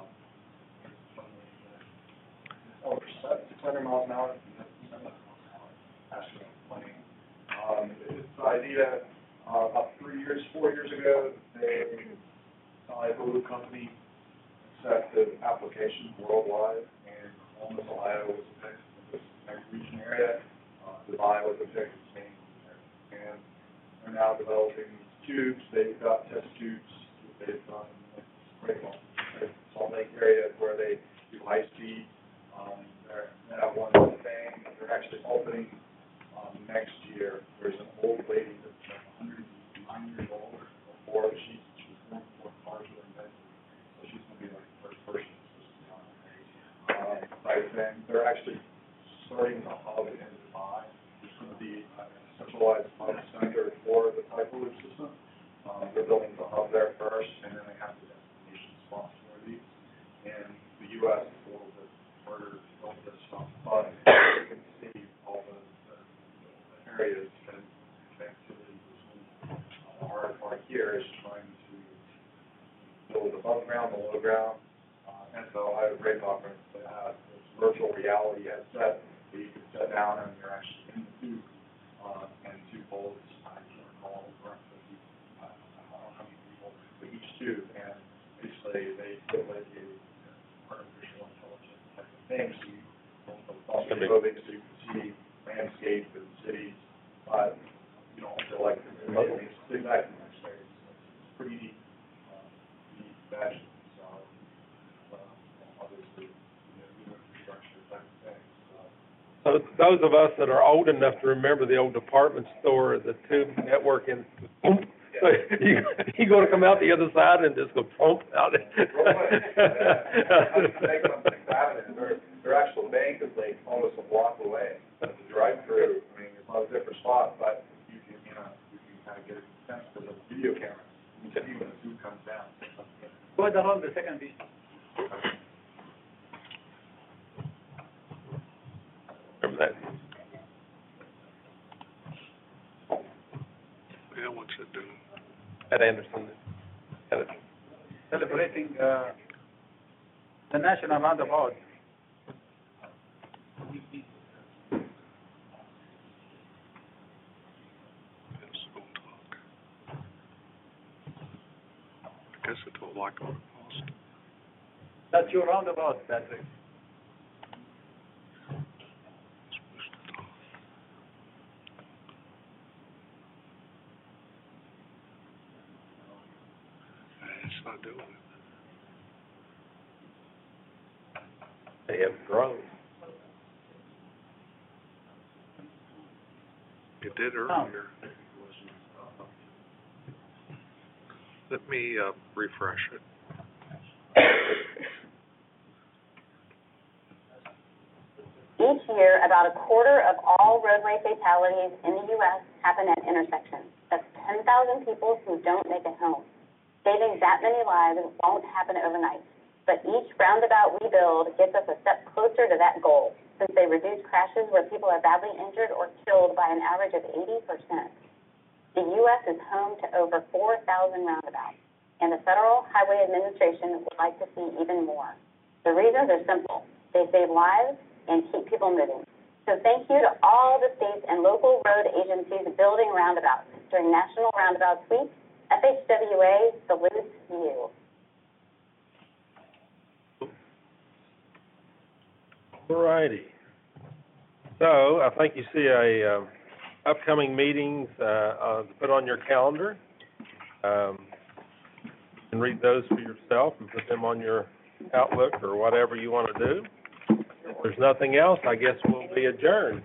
Over 600 miles an hour, 700 miles an hour, passenger plane. It's the idea, about 4 years ago, they, Hyperloop company accepted applications worldwide, and Columbus, Ohio was picked in this next region area. Dubai was picked as main area. And they're now developing these tubes. They've got test tubes that they've done in Great Salt Lake area where they do high speed. They have one thing, they're actually opening next year. There's an old lady that's like 109 years old before she was born before cars were invented. So she's going to be like the first person type thing. They're actually starting the hub in Dubai. There's going to be a centralized hub center for microwave system. They're building the hub there first, and then they have the destination spots for these. And the U.S. is a little bit harder to build this stuff, but you can see all the areas and activities. The hard part here is trying to build above ground, below ground, and so I have a great conference that has this virtual reality headset that you can sit down and you're actually in the tube, and two bullets, I can't recall the rest of the, I don't know how many people, but each tube, and basically they simulate a artificial intelligence type of thing, so you moving, so you can see landscape and cities, but you don't feel like you're really sitting back in that space. It's pretty neat, neat fashion. So, obviously, new infrastructure type of thing. So those of us that are old enough to remember the old department store, the tube network, and so you going to come out the other side and just go pump out it. Their actual bank is like almost a block away. The drive-through, I mean, it's not a different spot, but you can kind of get a sense of the video camera. You can see when the tube comes down. Go down the second piece. Remember that? Yeah, what's it doing? At Anderson. Celebrating the national roundabout. I guess it will like on the post. That's your roundabout, Patrick. It's not doing it. They have grown. It did earlier. Let me refresh it. Each year, about a quarter of all roadway fatalities in the U.S. happen at intersections. That's 10,000 people who don't make it home. Saving that many lives won't happen overnight, but each roundabout we build gets us a step closer to that goal, since they reduce crashes where people are badly injured or killed by an average of 80%. The U.S. is home to over 4,000 roundabouts, and the Federal Highway Administration would like to see even more. The reasons are simple. They save lives and keep people moving. So thank you to all the states and local road agencies building roundabouts. During National Roundabout Week, FHWA salutes you. All righty. So I think you see a upcoming meetings to put on your calendar. You can read those for yourself and put them on your Outlook or whatever you want to do. If there's nothing else, I guess we'll be adjourned.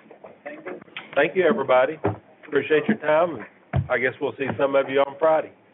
Thank you, everybody. Appreciate your time. I guess we'll see some of you on Friday.